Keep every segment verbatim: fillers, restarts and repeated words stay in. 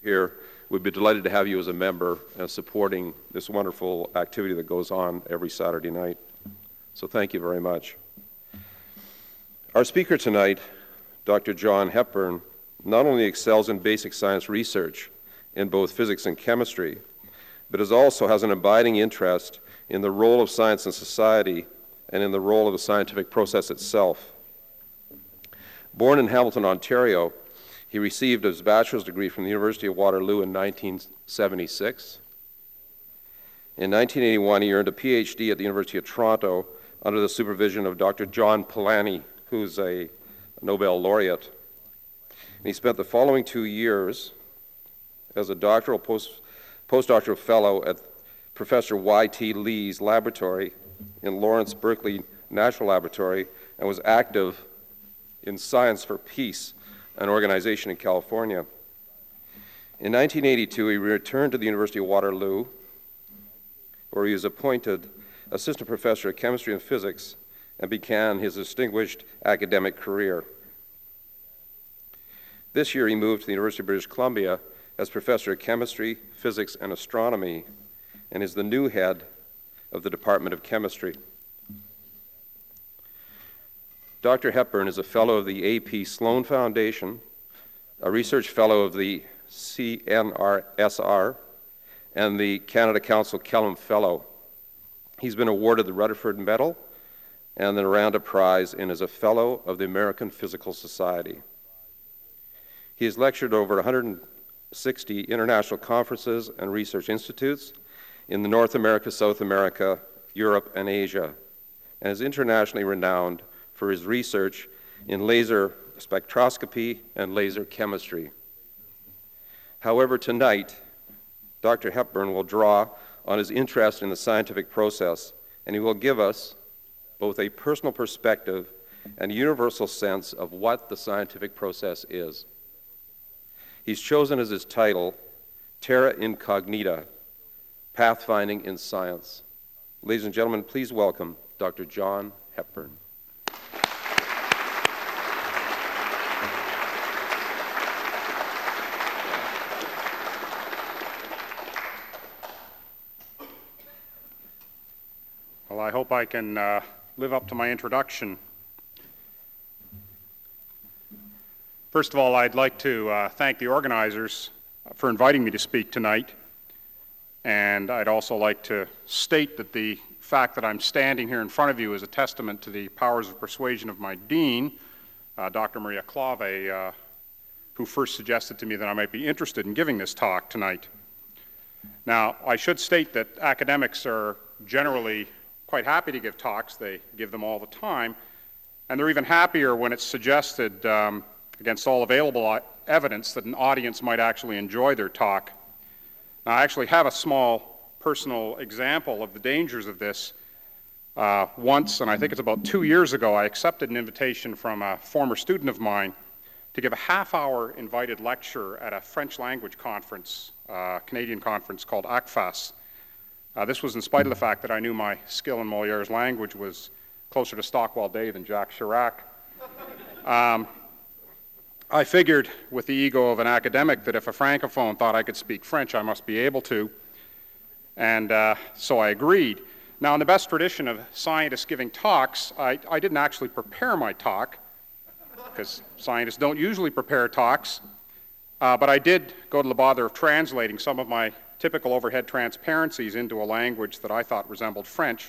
here. We'd be delighted to have you as a member and supporting this wonderful activity that goes on every Saturday night. So thank you very much. Our speaker tonight, Doctor John Hepburn, not only excels in basic science research in both physics and chemistry, but is also has an abiding interest in the role of science in society and in the role of the scientific process itself. Born in Hamilton, Ontario, he received his bachelor's degree from the University of Waterloo in nineteen seventy-six. In nineteen eighty-one, he earned a P H D at the University of Toronto under the supervision of Doctor John Polanyi, who's a Nobel laureate. And he spent the following two years as a doctoral post, postdoctoral fellow at Professor Y T Lee's laboratory in Lawrence Berkeley National Laboratory, and was active in Science for Peace, an organization in California. In nineteen eighty-two, he returned to the University of Waterloo, where he was appointed assistant professor of chemistry and physics and began his distinguished academic career. This year, he moved to the University of British Columbia as professor of chemistry, physics, and astronomy, and is the new head of the Department of Chemistry. Doctor Hepburn is a fellow of the A P Sloan Foundation, a research fellow of the C N R S R, and the Canada Council Kellum Fellow. He's been awarded the Rutherford Medal and the Naranda Prize and is a fellow of the American Physical Society. He has lectured over one hundred sixty international conferences and research institutes in the North America, South America, Europe, and Asia, and is internationally renowned for his research in laser spectroscopy and laser chemistry. However, tonight, Doctor Hepburn will draw on his interest in the scientific process, and he will give us both a personal perspective and a universal sense of what the scientific process is. He's chosen as his title, Terra Incognita, Pathfinding in Science. Ladies and gentlemen, please welcome Doctor John Hepburn. Well, I hope I can uh, live up to my introduction. First of all, I'd like to uh, thank the organizers for inviting me to speak tonight. And I'd also like to state that the fact that I'm standing here in front of you is a testament to the powers of persuasion of my dean, uh, Doctor Maria Clave, uh, who first suggested to me that I might be interested in giving this talk tonight. Now, I should state that academics are generally quite happy to give talks. They give them all the time. And they're even happier when it's suggested, um, against all available evidence, that an audience might actually enjoy their talk. Now, I actually have a small personal example of the dangers of this. Uh, once, and I think it's about two years ago, I accepted an invitation from a former student of mine to give a half-hour invited lecture at a French language conference, uh, Canadian conference called A C F A S. Uh, this was in spite of the fact that I knew my skill in Moliere's language was closer to Stockwell Day than Jacques Chirac. Um, I figured with the ego of an academic that if a francophone thought I could speak French, I must be able to. And uh, so I agreed. Now, in the best tradition of scientists giving talks, I, I didn't actually prepare my talk, because scientists don't usually prepare talks, uh, but I did go to the bother of translating some of my typical overhead transparencies into a language that I thought resembled French.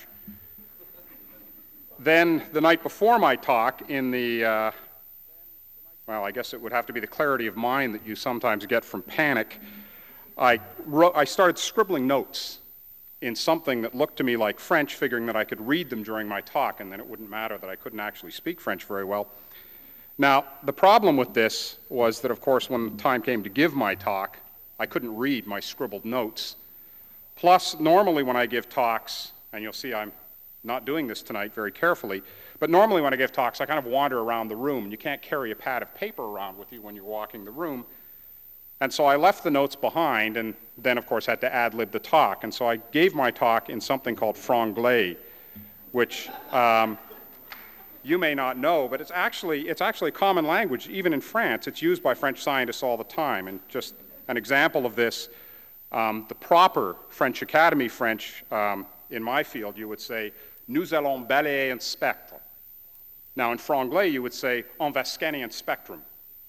Then, the night before my talk, in the, uh, well, I guess it would have to be the clarity of mind that you sometimes get from panic, I, wrote, I started scribbling notes in something that looked to me like French, figuring that I could read them during my talk, and then it wouldn't matter that I couldn't actually speak French very well. Now, the problem with this was that, of course, when the time came to give my talk, I couldn't read my scribbled notes. Plus, normally when I give talks, and you'll see I'm not doing this tonight very carefully, but normally when I give talks, I kind of wander around the room, and you can't carry a pad of paper around with you when you're walking the room. And so I left the notes behind, and then, of course, had to ad-lib the talk. And so I gave my talk in something called franglais, which um, you may not know, but it's actually, it's actually a common language. Even in France, it's used by French scientists all the time. And just an example of this, um, the proper French Academy French, um, in my field, you would say, nous allons balayer un spectre. Now, in franglais, you would say, on va scanner un spectrum.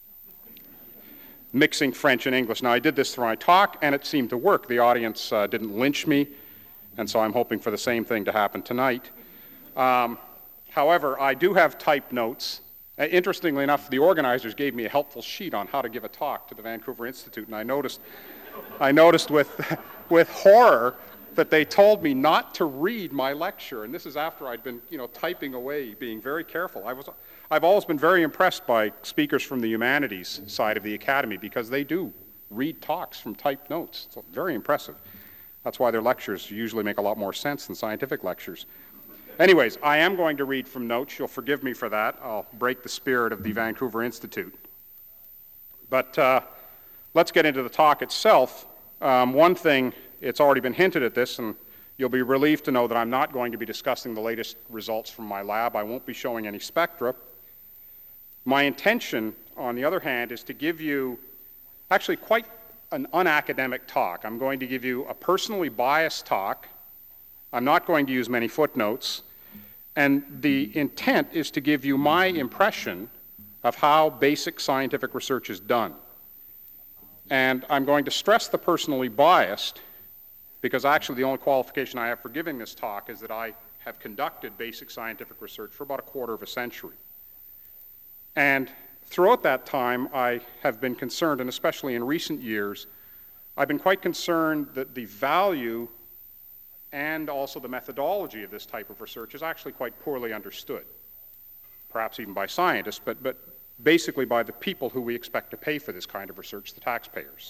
Mixing French and English. Now, I did this through my talk, and it seemed to work. The audience uh, didn't lynch me, and so I'm hoping for the same thing to happen tonight. Um, however, I do have typed notes. Uh, interestingly enough, the organizers gave me a helpful sheet on how to give a talk to the Vancouver Institute, and I noticed, I noticed with, with horror that they told me not to read my lecture, and this is after I'd been, you know, typing away, being very careful. I was, I've always been very impressed by speakers from the humanities side of the academy because they do read talks from typed notes. It's very impressive. That's why their lectures usually make a lot more sense than scientific lectures. Anyways, I am going to read from notes. You'll forgive me for that. I'll break the spirit of the Vancouver Institute. But uh, let's get into the talk itself. Um, one thing, it's already been hinted at this, and you'll be relieved to know that I'm not going to be discussing the latest results from my lab. I won't be showing any spectra. My intention, on the other hand, is to give you actually quite an unacademic talk. I'm going to give you a personally biased talk. I'm not going to use many footnotes. And the intent is to give you my impression of how basic scientific research is done. And I'm going to stress the personally biased because actually the only qualification I have for giving this talk is that I have conducted basic scientific research for about a quarter of a century. And throughout that time, I have been concerned, and especially in recent years, I've been quite concerned that the value and also the methodology of this type of research is actually quite poorly understood, perhaps even by scientists, but, but basically by the people who we expect to pay for this kind of research, the taxpayers.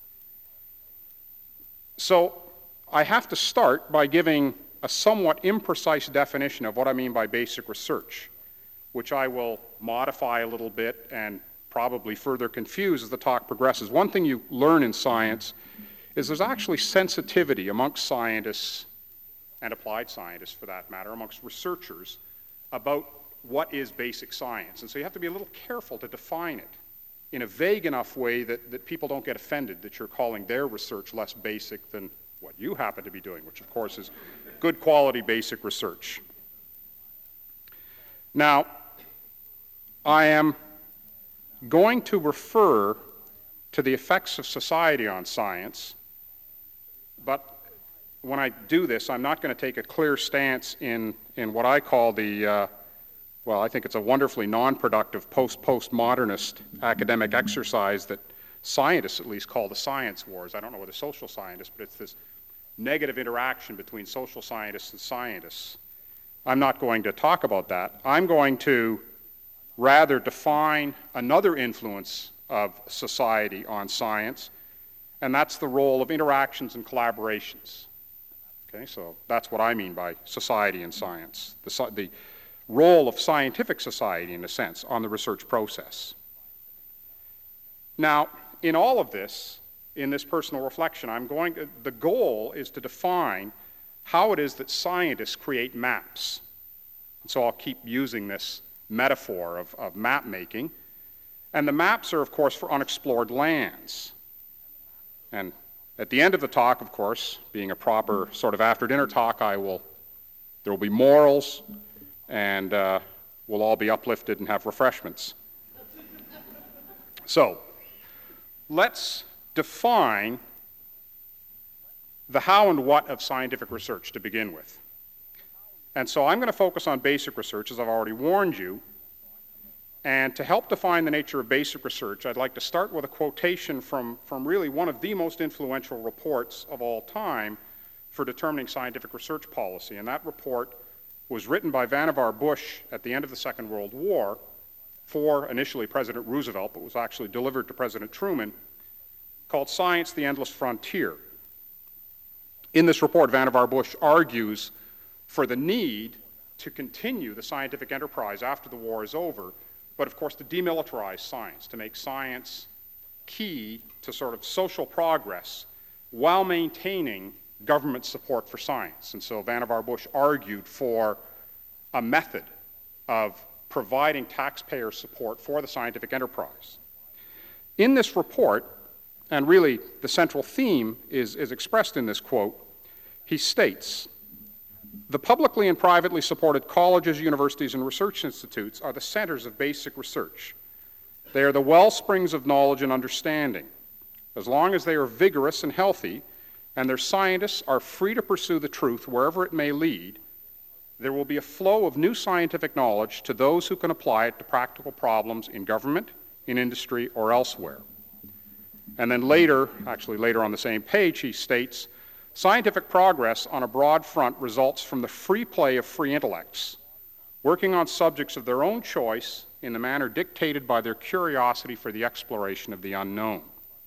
So I have to start by giving a somewhat imprecise definition of what I mean by basic research, which I will modify a little bit and probably further confuse as the talk progresses. One thing you learn in science is there's actually sensitivity amongst scientists, and applied scientists for that matter, amongst researchers, about what is basic science. And so you have to be a little careful to define it in a vague enough way that, that people don't get offended that you're calling their research less basic than what you happen to be doing, which of course is good quality basic research. Now, I am going to refer to the effects of society on science, but when I do this, I'm not going to take a clear stance in, in what I call the, uh, well, I think it's a wonderfully non-productive post-postmodernist academic exercise that scientists at least call the science wars. I don't know whether social scientists, but it's this negative interaction between social scientists and scientists. I'm not going to talk about that. I'm going to rather define another influence of society on science, and that's the role of interactions and collaborations. Okay, so that's what I mean by society and science, the, the role of scientific society, in a sense, on the research process. Now, in all of this, in this personal reflection, I'm going to, the goal is to define how it is that scientists create maps. And so I'll keep using this metaphor of, of map making. And the maps are, of course, for unexplored lands. And at the end of the talk, of course, being a proper sort of after-dinner talk, I will, there will be morals, and uh, we'll all be uplifted and have refreshments. So, let's define the how and what of scientific research to begin with. And so I'm going to focus on basic research, as I've already warned you. And to help define the nature of basic research, I'd like to start with a quotation from, from really one of the most influential reports of all time for determining scientific research policy. And that report was written by Vannevar Bush at the end of the Second World War for initially President Roosevelt, but was actually delivered to President Truman, called Science, the Endless Frontier. In this report, Vannevar Bush argues for the need to continue the scientific enterprise after the war is over, but of course to demilitarize science, to make science key to sort of social progress while maintaining government support for science. And so Vannevar Bush argued for a method of providing taxpayer support for the scientific enterprise. In this report, and really the central theme is, is expressed in this quote. He states, "The publicly and privately supported colleges, universities, and research institutes are the centers of basic research. They are the well springs of knowledge and understanding. As long as they are vigorous and healthy, and their scientists are free to pursue the truth wherever it may lead, there will be a flow of new scientific knowledge to those who can apply it to practical problems in government, in industry, or elsewhere." And then later, actually later on the same page, he states, "Scientific progress on a broad front results from the free play of free intellects, working on subjects of their own choice in the manner dictated by their curiosity for the exploration of the unknown."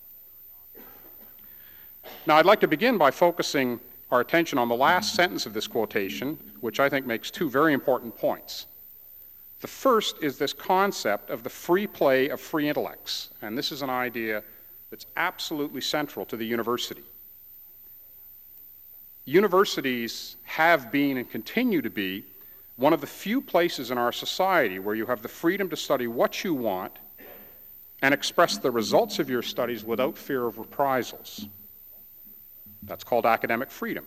Now, I'd like to begin by focusing our attention on the last sentence of this quotation, which I think makes two very important points. The first is this concept of the free play of free intellects, and this is an idea that's absolutely central to the university. Universities have been and continue to be one of the few places in our society where you have the freedom to study what you want and express the results of your studies without fear of reprisals. That's called academic freedom.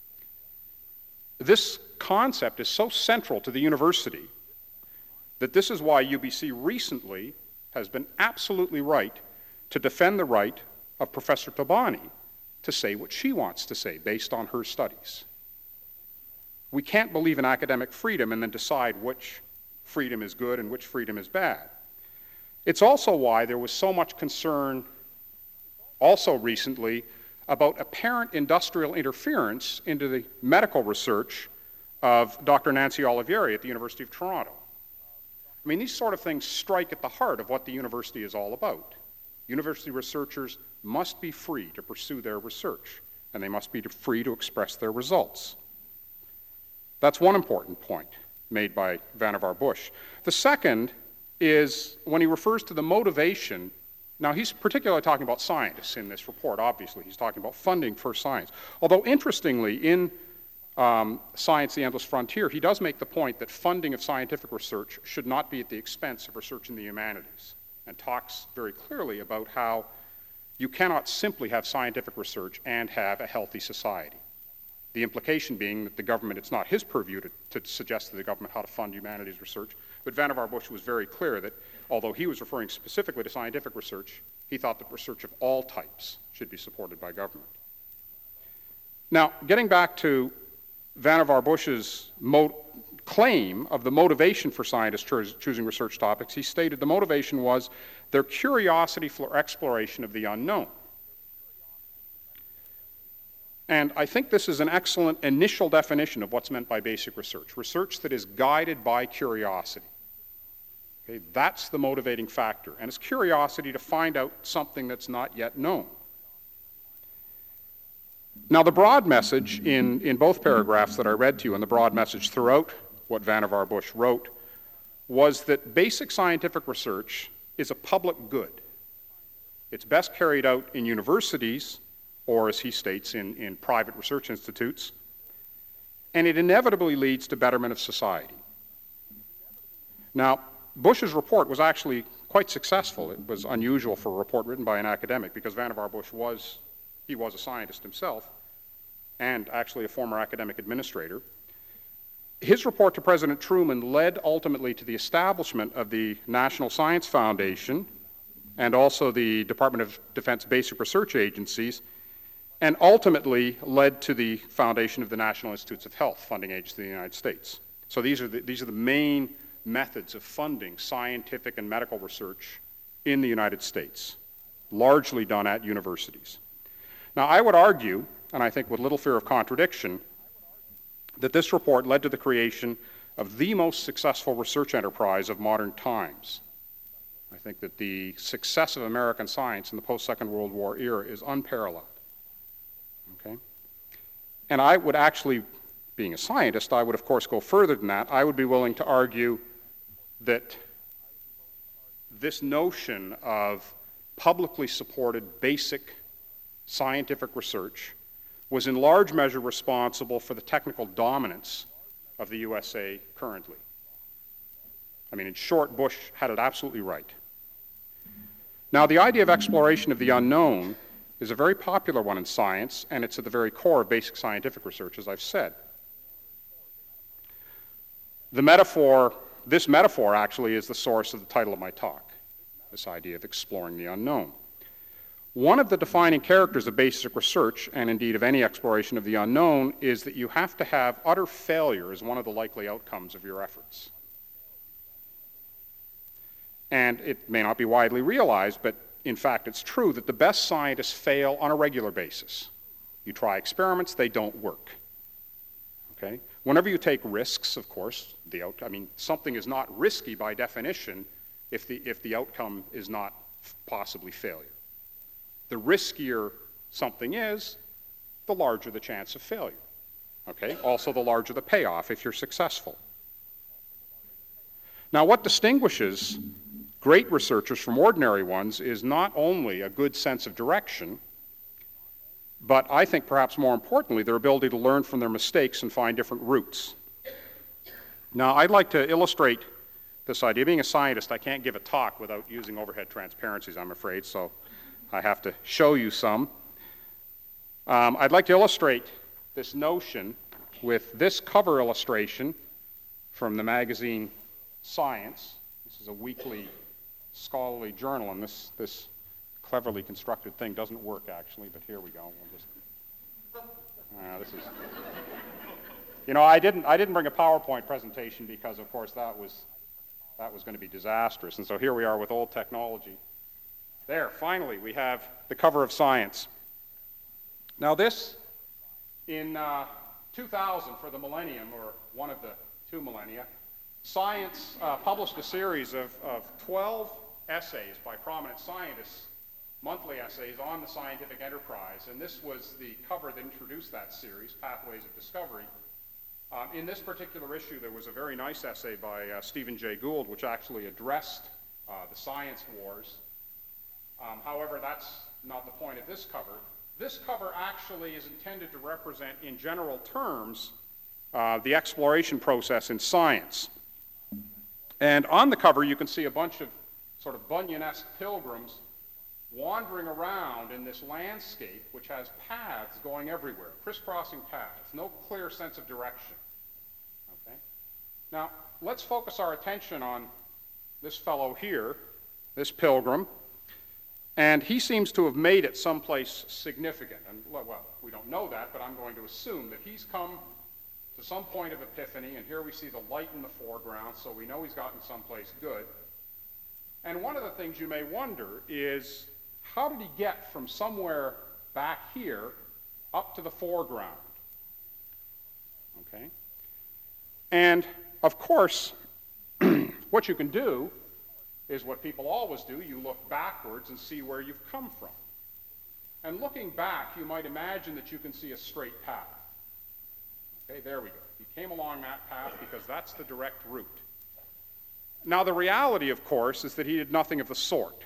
This concept is so central to the university that this is why U B C recently has been absolutely right to defend the right of Professor Tobani to say what she wants to say based on her studies. We can't believe in academic freedom and then decide which freedom is good and which freedom is bad. It's also why there was so much concern also recently about apparent industrial interference into the medical research of Doctor Nancy Olivieri at the University of Toronto. I mean, these sort of things strike at the heart of what the university is all about. University researchers must be free to pursue their research, and they must be free to express their results. That's one important point made by Vannevar Bush. The second is when he refers to the motivation. Now, he's particularly talking about scientists in this report, obviously. He's talking about funding for science. Although, interestingly, in um, Science, the Endless Frontier, he does make the point that funding of scientific research should not be at the expense of research in the humanities, and talks very clearly about how you cannot simply have scientific research and have a healthy society. The implication being that the government, it's not his purview to, to suggest to the government how to fund humanities research, but Vannevar Bush was very clear that although he was referring specifically to scientific research, he thought that research of all types should be supported by government. Now, getting back to Vannevar Bush's mo- claim of the motivation for scientists cho- choosing research topics, he stated the motivation was their curiosity for exploration of the unknown. And I think this is an excellent initial definition of what's meant by basic research, research that is guided by curiosity. Okay, that's the motivating factor, and it's curiosity to find out something that's not yet known. Now, the broad message in, in both paragraphs that I read to you, and the broad message throughout what Vannevar Bush wrote, was that basic scientific research is a public good. It's best carried out in universities, or as he states, in, in private research institutes, and it inevitably leads to betterment of society. Now, Bush's report was actually quite successful. It was unusual for a report written by an academic because Vannevar Bush was, he was a scientist himself and actually a former academic administrator. His report to President Truman led ultimately to the establishment of the National Science Foundation and also the Department of Defense Basic Research Agencies, and ultimately led to the foundation of the National Institutes of Health, funding agency of the United States. So these are the, these are the main methods of funding scientific and medical research in the United States, largely done at universities. Now, I would argue, and I think with little fear of contradiction, that this report led to the creation of the most successful research enterprise of modern times. I think that the success of American science in the post-Second World War era is unparalleled. Okay? And I would actually, being a scientist, I would of course go further than that. I would be willing to argue that this notion of publicly supported basic scientific research was in large measure responsible for the technical dominance of the U S A currently. I mean, in short, Bush had it absolutely right. Now, the idea of exploration of the unknown is a very popular one in science, and it's at the very core of basic scientific research, as I've said. The metaphor, this metaphor actually is the source of the title of my talk, this idea of exploring the unknown. One of the defining characters of basic research, and indeed of any exploration of the unknown, is that you have to have utter failure as one of the likely outcomes of your efforts. And it may not be widely realized, but in fact it's true that the best scientists fail on a regular basis. You try experiments, they don't work. Okay? Whenever you take risks, of course, the out, I mean, something is not risky by definition if the, if the outcome is not possibly failure. The riskier something is, the larger the chance of failure. Okay? Also, the larger the payoff if you're successful. Now, what distinguishes great researchers from ordinary ones is not only a good sense of direction, but I think perhaps more importantly, their ability to learn from their mistakes and find different routes. Now, I'd like to illustrate this idea. Being a scientist, I can't give a talk without using overhead transparencies, I'm afraid, so I have to show you some. Um, I'd like to illustrate this notion with this cover illustration from the magazine Science. This is a weekly scholarly journal, and this, this cleverly constructed thing doesn't work, actually, but here we go. We'll just, uh, this is, you know, I didn't, I didn't bring a PowerPoint presentation because, of course, that was, that was going to be disastrous, and so here we are with old technology. There, finally, we have the cover of Science. Now this, in uh, two thousand, for the millennium, or one of the two millennia, Science uh, published a series of, of twelve essays by prominent scientists, monthly essays on the scientific enterprise, and this was the cover that introduced that series, Pathways of Discovery. Um, in this particular issue, there was a very nice essay by uh, Stephen Jay Gould, which actually addressed uh, the science wars. Um, however, that's not the point of this cover. This cover actually is intended to represent, in general terms, uh, the exploration process in science. And on the cover, you can see a bunch of sort of Bunyan-esque pilgrims wandering around in this landscape, which has paths going everywhere, crisscrossing paths, no clear sense of direction. Okay? Now, let's focus our attention on this fellow here, this pilgrim. And he seems to have made it someplace significant. And, well, we don't know that, but I'm going to assume that he's come to some point of epiphany, and here we see the light in the foreground, so we know he's gotten someplace good. And one of the things you may wonder is, how did he get from somewhere back here up to the foreground? Okay? And, of course, what you can do is what people always do. You look backwards and see where you've come from. And looking back, you might imagine that you can see a straight path. Okay, there we go. He came along that path because that's the direct route. Now, the reality, of course, is that he did nothing of the sort.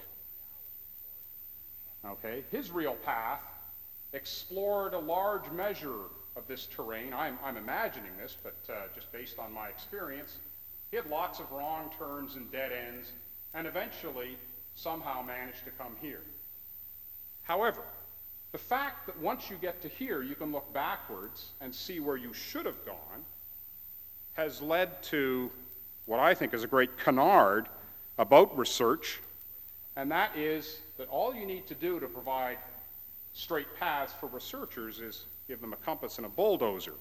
Okay, his real path explored a large measure of this terrain. I'm, I'm imagining this, but uh, just based on my experience, he had lots of wrong turns and dead ends, and eventually somehow managed to come here. However, the fact that once you get to here, you can look backwards and see where you should have gone has led to what I think is a great canard about research, and that is that all you need to do to provide straight paths for researchers is give them a compass and a bulldozer.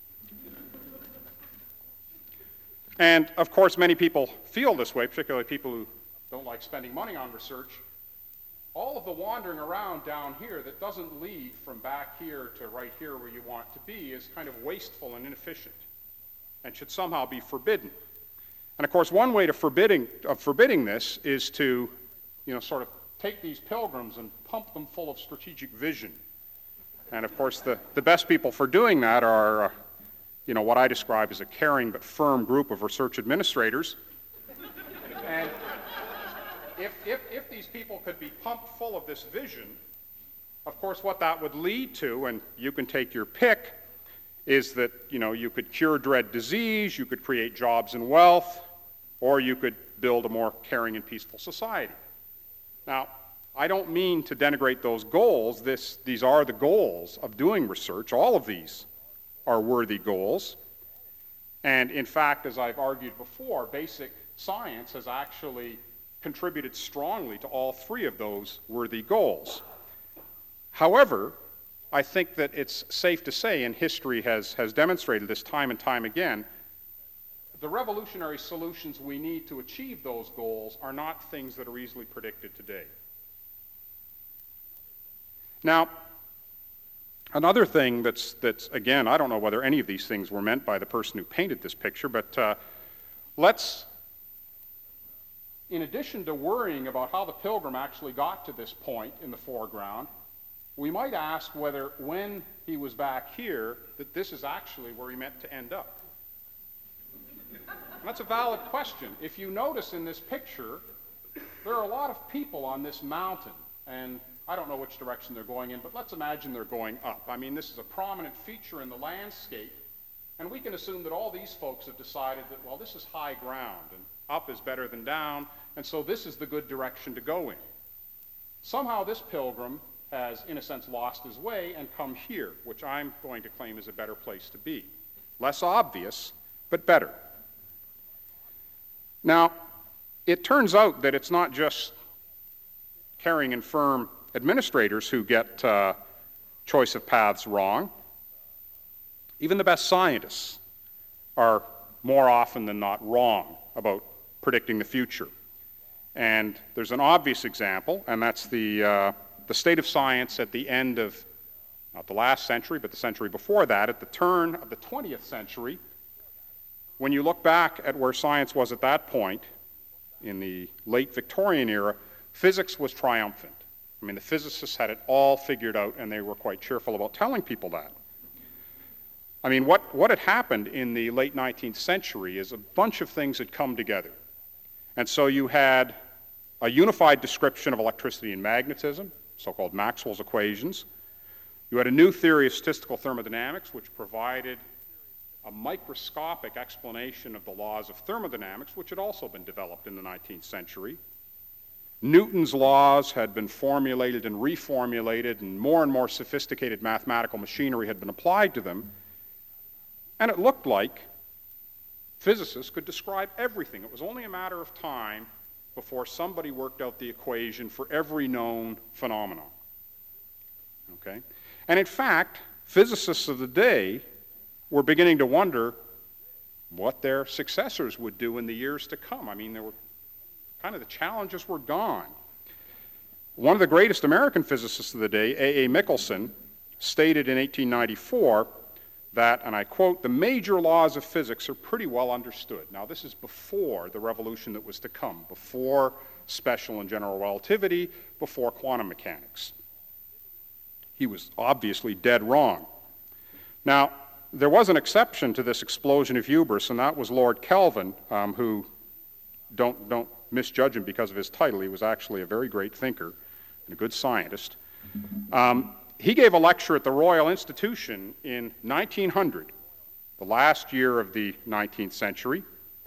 And, of course, many people feel this way, particularly people who don't like spending money on research. All of the wandering around down here that doesn't lead from back here to right here where you want to be is kind of wasteful and inefficient and should somehow be forbidden. And, of course, one way to forbidding, of forbidding this is to, you know, sort of take these pilgrims and pump them full of strategic vision. And, of course, the, the best people for doing that are, uh, you know, what I describe as a caring but firm group of research administrators. And if, if, if these people could be pumped full of this vision, of course, what that would lead to, and you can take your pick, is that, you know, you could cure dread disease, you could create jobs and wealth, or you could build a more caring and peaceful society. Now, I don't mean to denigrate those goals. This, these are the goals of doing research. All of these are worthy goals. And in fact, as I've argued before, basic science has actually contributed strongly to all three of those worthy goals. However, I think that it's safe to say, and history has, has demonstrated this time and time again, the revolutionary solutions we need to achieve those goals are not things that are easily predicted today. Now, another thing that's, that's, again, I don't know whether any of these things were meant by the person who painted this picture, but uh, let's, in addition to worrying about how the Pilgrim actually got to this point in the foreground, we might ask whether when he was back here that this is actually where he meant to end up. And that's a valid question. If you notice in this picture, there are a lot of people on this mountain, and I don't know which direction they're going in, but let's imagine they're going up. I mean, this is a prominent feature in the landscape, and we can assume that all these folks have decided that, well, this is high ground, and up is better than down, and so this is the good direction to go in. Somehow this pilgrim has, in a sense, lost his way and come here, which I'm going to claim is a better place to be. Less obvious, but better. Now, it turns out that it's not just caring and firm administrators who get uh, choice of paths wrong. Even the best scientists are more often than not wrong about predicting the future. And there's an obvious example, and that's the, uh, the state of science at the end of, not the last century, but the century before that, at the turn of the twentieth century. When you look back at where science was at that point, in the late Victorian era, physics was triumphant. I mean, the physicists had it all figured out, and they were quite cheerful about telling people that. I mean, what, what had happened in the late nineteenth century is a bunch of things had come together. And so you had a unified description of electricity and magnetism, so-called Maxwell's equations. You had a new theory of statistical thermodynamics, which provided a microscopic explanation of the laws of thermodynamics, which had also been developed in the nineteenth century. Newton's laws had been formulated and reformulated, and more and more sophisticated mathematical machinery had been applied to them. And it looked like physicists could describe everything. It was only a matter of time before somebody worked out the equation for every known phenomenon. Okay? And in fact, physicists of the day were beginning to wonder what their successors would do in the years to come. I mean, there were kind of the challenges were gone. One of the greatest American physicists of the day, A A Michelson, stated in eighteen ninety-four that, and I quote, "the major laws of physics are pretty well understood." Now, this is before the revolution that was to come, before special and general relativity, before quantum mechanics. He was obviously dead wrong. Now, there was an exception to this explosion of hubris, and that was Lord Kelvin, um, who, don't, don't misjudge him because of his title, he was actually a very great thinker and a good scientist. Um, he gave a lecture at the Royal Institution in nineteen hundred, the last year of the nineteenth century,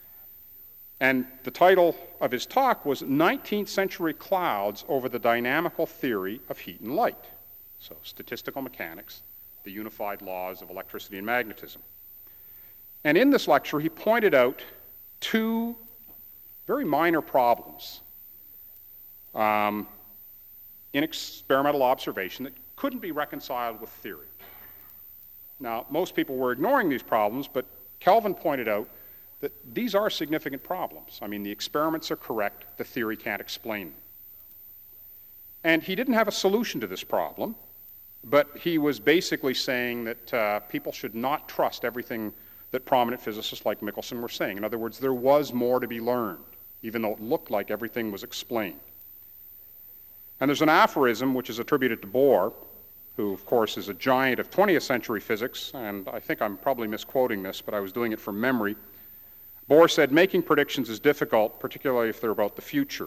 and the title of his talk was nineteenth Century Clouds Over the Dynamical Theory of Heat and Light. So, statistical mechanics, the unified laws of electricity and magnetism. And in this lecture, he pointed out two very minor problems um, in experimental observation that couldn't be reconciled with theory. Now, most people were ignoring these problems, but Kelvin pointed out that these are significant problems. I mean, the experiments are correct, the theory can't explain them. And he didn't have a solution to this problem, but he was basically saying that uh, people should not trust everything that prominent physicists like Michelson were saying. In other words, there was more to be learned, even though it looked like everything was explained. And there's an aphorism which is attributed to Bohr, who, of course, is a giant of twentieth century physics, and I think I'm probably misquoting this, but I was doing it from memory. Bohr said, "Making predictions is difficult, particularly if they're about the future."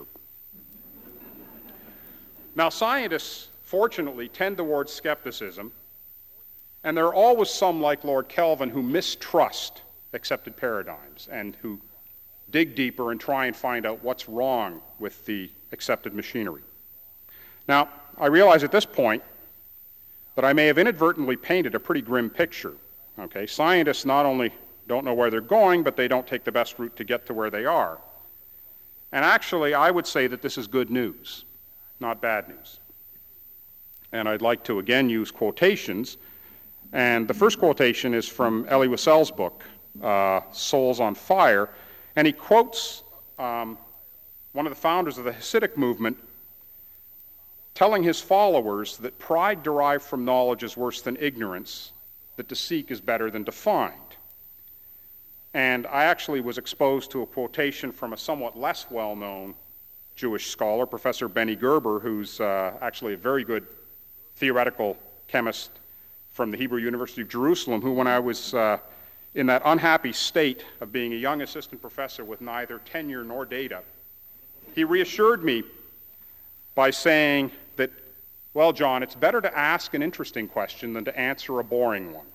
Now, scientists, fortunately, tend towards skepticism, and there are always some, like Lord Kelvin, who mistrust accepted paradigms and who dig deeper and try and find out what's wrong with the accepted machinery. Now, I realize at this point that I may have inadvertently painted a pretty grim picture. Okay, scientists not only don't know where they're going, but they don't take the best route to get to where they are. And actually, I would say that this is good news, not bad news. And I'd like to again use quotations. And the first quotation is from Elie Wiesel's book, uh, Souls on Fire. And he quotes um, one of the founders of the Hasidic movement telling his followers that pride derived from knowledge is worse than ignorance, that to seek is better than to find. And I actually was exposed to a quotation from a somewhat less well-known Jewish scholar, Professor Benny Gerber, who's uh, actually a very good theoretical chemist from the Hebrew University of Jerusalem, who, when I was uh, in that unhappy state of being a young assistant professor with neither tenure nor data, he reassured me by saying that, well, John, it's better to ask an interesting question than to answer a boring one.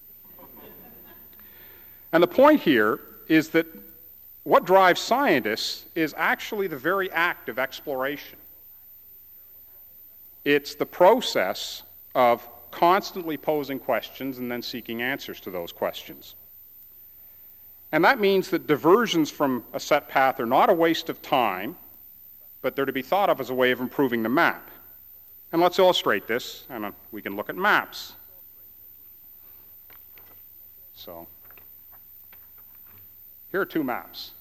And the point here is that what drives scientists is actually the very act of exploration. It's the process of constantly posing questions and then seeking answers to those questions. And that means that diversions from a set path are not a waste of time, but they're to be thought of as a way of improving the map. And let's illustrate this, and we can look at maps. So, here are two maps.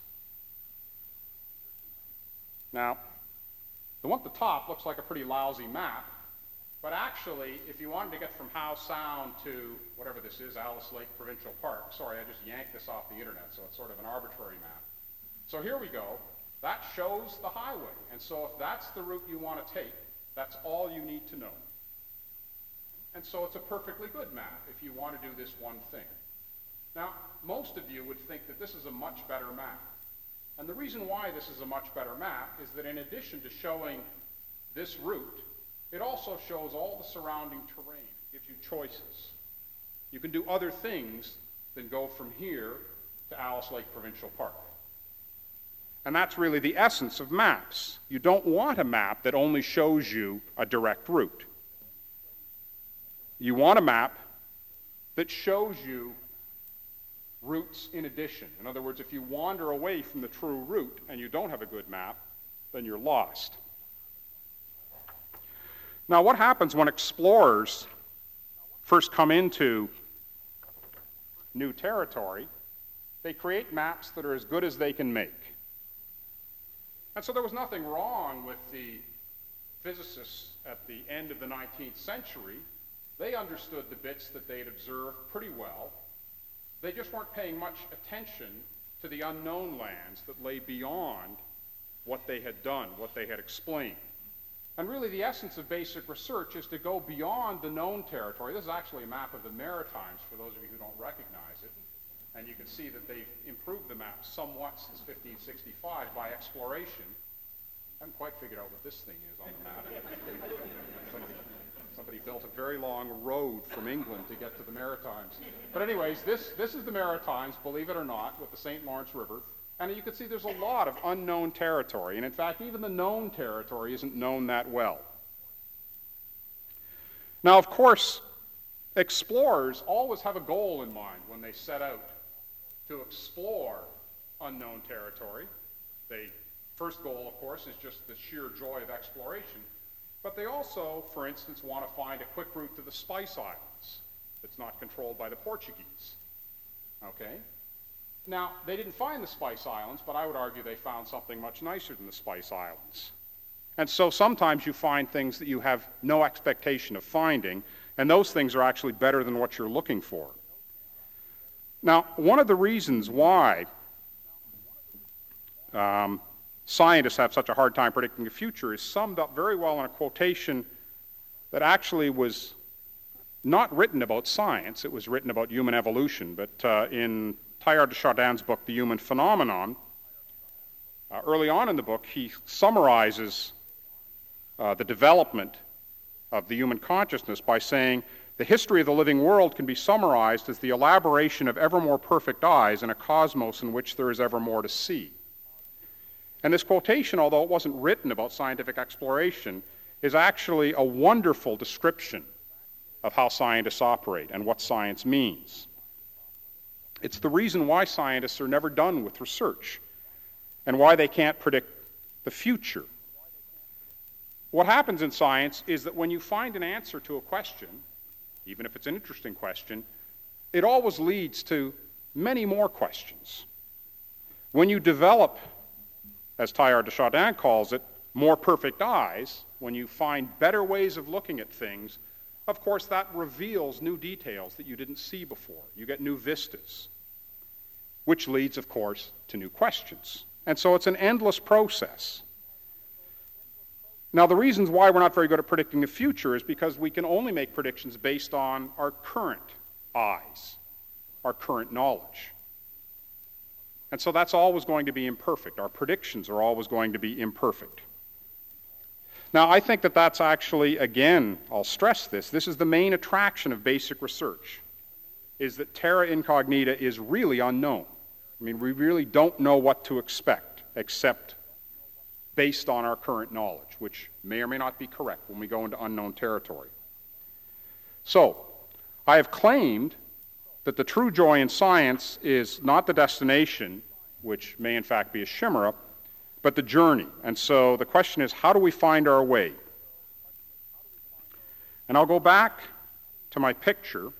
Now, the one at the top looks like a pretty lousy map, but actually, if you wanted to get from Howe Sound to whatever this is, Alice Lake Provincial Park, sorry, I just yanked this off the internet, so it's sort of an arbitrary map. So here we go. That shows the highway, and so if that's the route you want to take, that's all you need to know. And so it's a perfectly good map if you want to do this one thing. Now, most of you would think that this is a much better map. And the reason why this is a much better map is that in addition to showing this route, it also shows all the surrounding terrain. It gives you choices. You can do other things than go from here to Alice Lake Provincial Park. And that's really the essence of maps. You don't want a map that only shows you a direct route. You want a map that shows you routes in addition. In other words, if you wander away from the true route and you don't have a good map, then you're lost. Now, what happens when explorers first come into new territory? They create maps that are as good as they can make. And so there was nothing wrong with the physicists at the end of the nineteenth century. They understood the bits that they'd observed pretty well. They just weren't paying much attention to the unknown lands that lay beyond what they had done, what they had explained. And really the essence of basic research is to go beyond the known territory. This is actually a map of the Maritimes, for those of you who don't recognize it. And you can see that they've improved the map somewhat since fifteen sixty-five by exploration. I haven't quite figured out what this thing is on the map. somebody, somebody built a very long road from England to get to the Maritimes. But anyways, this, this is the Maritimes, believe it or not, with the Saint Lawrence River. And you can see there's a lot of unknown territory. And in fact, even the known territory isn't known that well. Now, of course, explorers always have a goal in mind when they set out to explore unknown territory. The first goal, of course, is just the sheer joy of exploration. But they also, for instance, want to find a quick route to the Spice Islands that's not controlled by the Portuguese. Okay? Now, they didn't find the Spice Islands, but I would argue they found something much nicer than the Spice Islands. And so sometimes you find things that you have no expectation of finding, and those things are actually better than what you're looking for. Now, one of the reasons why um, scientists have such a hard time predicting the future is summed up very well in a quotation that actually was not written about science. It was written about human evolution. But uh, in Teilhard de Chardin's book, The Human Phenomenon, uh, early on in the book, he summarizes uh, the development of the human consciousness by saying, the history of the living world can be summarized as the elaboration of ever more perfect eyes in a cosmos in which there is ever more to see. And this quotation, although it wasn't written about scientific exploration, is actually a wonderful description of how scientists operate and what science means. It's the reason why scientists are never done with research and why they can't predict the future. What happens in science is that when you find an answer to a question, even if it's an interesting question, it always leads to many more questions. When you develop, as Teilhard de Chardin calls it, more perfect eyes, when you find better ways of looking at things, of course that reveals new details that you didn't see before. You get new vistas, which leads, of course, to new questions. And so it's an endless process. Now, the reasons why we're not very good at predicting the future is because we can only make predictions based on our current eyes, our current knowledge. And so that's always going to be imperfect. Our predictions are always going to be imperfect. Now, I think that that's actually, again, I'll stress this, this is the main attraction of basic research, is that terra incognita is really unknown. I mean, we really don't know what to expect, except based on our current knowledge, which may or may not be correct when we go into unknown territory. So, I have claimed that the true joy in science is not the destination, which may in fact be a chimera, but the journey. And so the question is, how do we find our way? And I'll go back to my picture,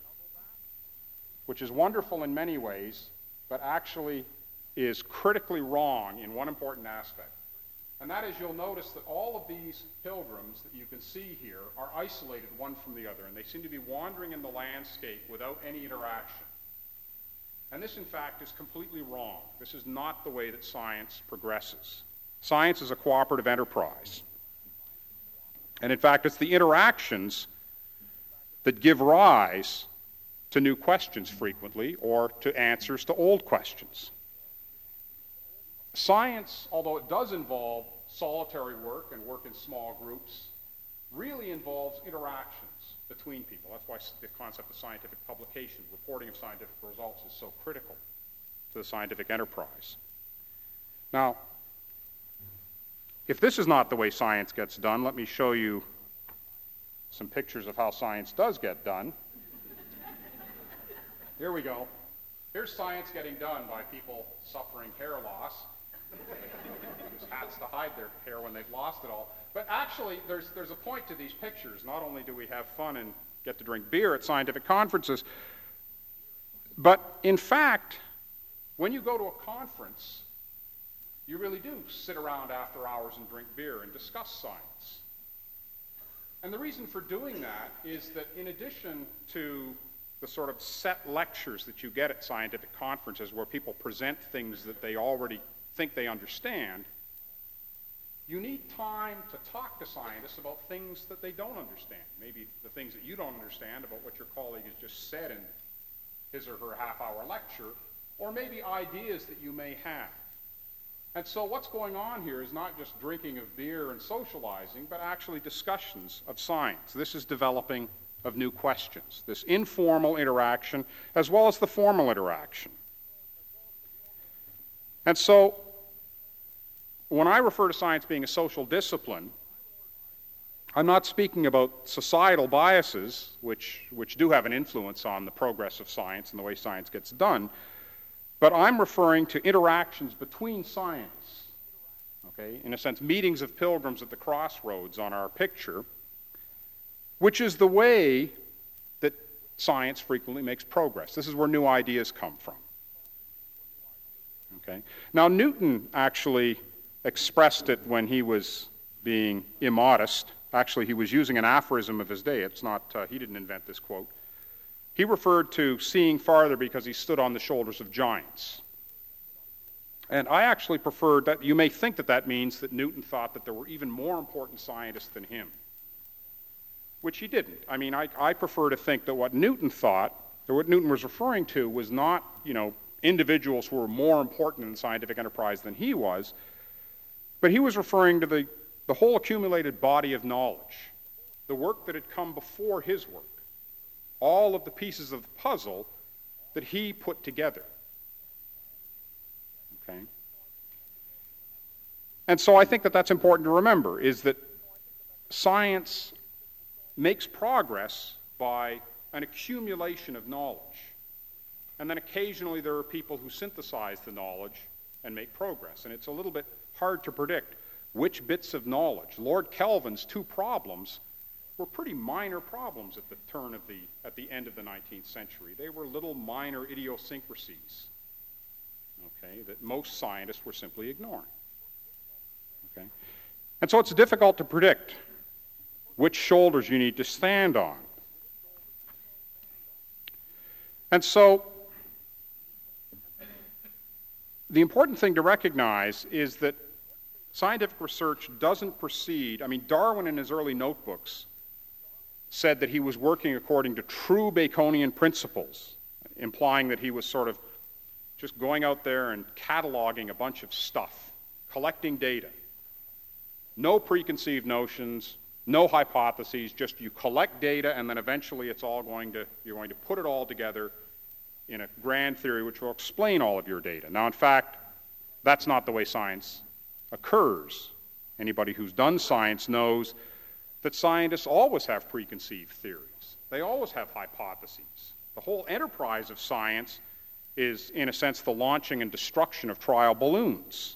which is wonderful in many ways, but actually is critically wrong in one important aspect. And that is, you'll notice that all of these pilgrims that you can see here are isolated one from the other, and they seem to be wandering in the landscape without any interaction. And this, in fact, is completely wrong. This is not the way that science progresses. Science is a cooperative enterprise. And in fact, it's the interactions that give rise to new questions frequently, or to answers to old questions. Science, although it does involve solitary work and work in small groups, really involves interactions between people. That's why the concept of scientific publication, reporting of scientific results, is so critical to the scientific enterprise. Now, if this is not the way science gets done, let me show you some pictures of how science does get done. Here we go. Here's science getting done by people suffering hair loss. Use hats to hide their hair when they've lost it all. But actually, there's, there's a point to these pictures. Not only do we have fun and get to drink beer at scientific conferences, but in fact, when you go to a conference, you really do sit around after hours and drink beer and discuss science. And the reason for doing that is that in addition to the sort of set lectures that you get at scientific conferences where people present things that they already think they understand, you need time to talk to scientists about things that they don't understand. Maybe the things that you don't understand about what your colleague has just said in his or her half-hour lecture, or maybe ideas that you may have. And so what's going on here is not just drinking of beer and socializing, but actually discussions of science. This is developing of new questions, this informal interaction as well as the formal interaction. And so when I refer to science being a social discipline, I'm not speaking about societal biases, which, which do have an influence on the progress of science and the way science gets done, but I'm referring to interactions between science, okay, in a sense, meetings of pilgrims at the crossroads on our picture, which is the way that science frequently makes progress. This is where new ideas come from. Okay. Now, Newton actually expressed it when he was being immodest. Actually, he was using an aphorism of his day. It's not, uh, he didn't invent this quote. He referred to seeing farther because he stood on the shoulders of giants. And I actually preferred that. You may think that that means that Newton thought that there were even more important scientists than him, which he didn't. I mean, I, I prefer to think that what Newton thought, or what Newton was referring to, was not, you know, individuals who were more important in the scientific enterprise than he was, but he was referring to the, the whole accumulated body of knowledge, the work that had come before his work, all of the pieces of the puzzle that he put together. Okay? And so I think that that's important to remember, is that science makes progress by an accumulation of knowledge. And then occasionally there are people who synthesize the knowledge and make progress. And it's a little bit hard to predict which bits of knowledge. Lord Kelvin's two problems were pretty minor problems at the turn of the, at the end of the nineteenth century. They were little minor idiosyncrasies, okay, that most scientists were simply ignoring. Okay? And so it's difficult to predict which shoulders you need to stand on. And so the important thing to recognize is that scientific research doesn't proceed. I mean, Darwin in his early notebooks said that he was working according to true Baconian principles, implying that he was sort of just going out there and cataloging a bunch of stuff, collecting data. No preconceived notions, no hypotheses, just you collect data and then eventually it's all going to, you're going to put it all together in a grand theory which will explain all of your data. Now, in fact, that's not the way science occurs. Anybody who's done science knows that scientists always have preconceived theories. They always have hypotheses. The whole enterprise of science is, in a sense, the launching and destruction of trial balloons.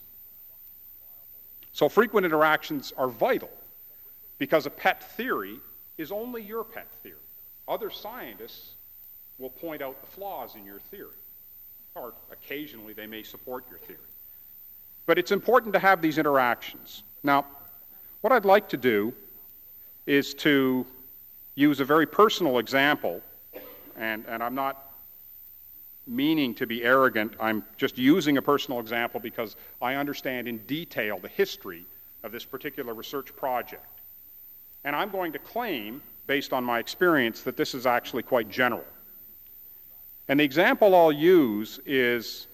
So frequent interactions are vital because a pet theory is only your pet theory. Other scientists will point out the flaws in your theory, or occasionally they may support your theory. But it's important to have these interactions. Now, what I'd like to do is to use a very personal example, and, and I'm not meaning to be arrogant, I'm just using a personal example because I understand in detail the history of this particular research project. And I'm going to claim, based on my experience, that this is actually quite general. And the example I'll use is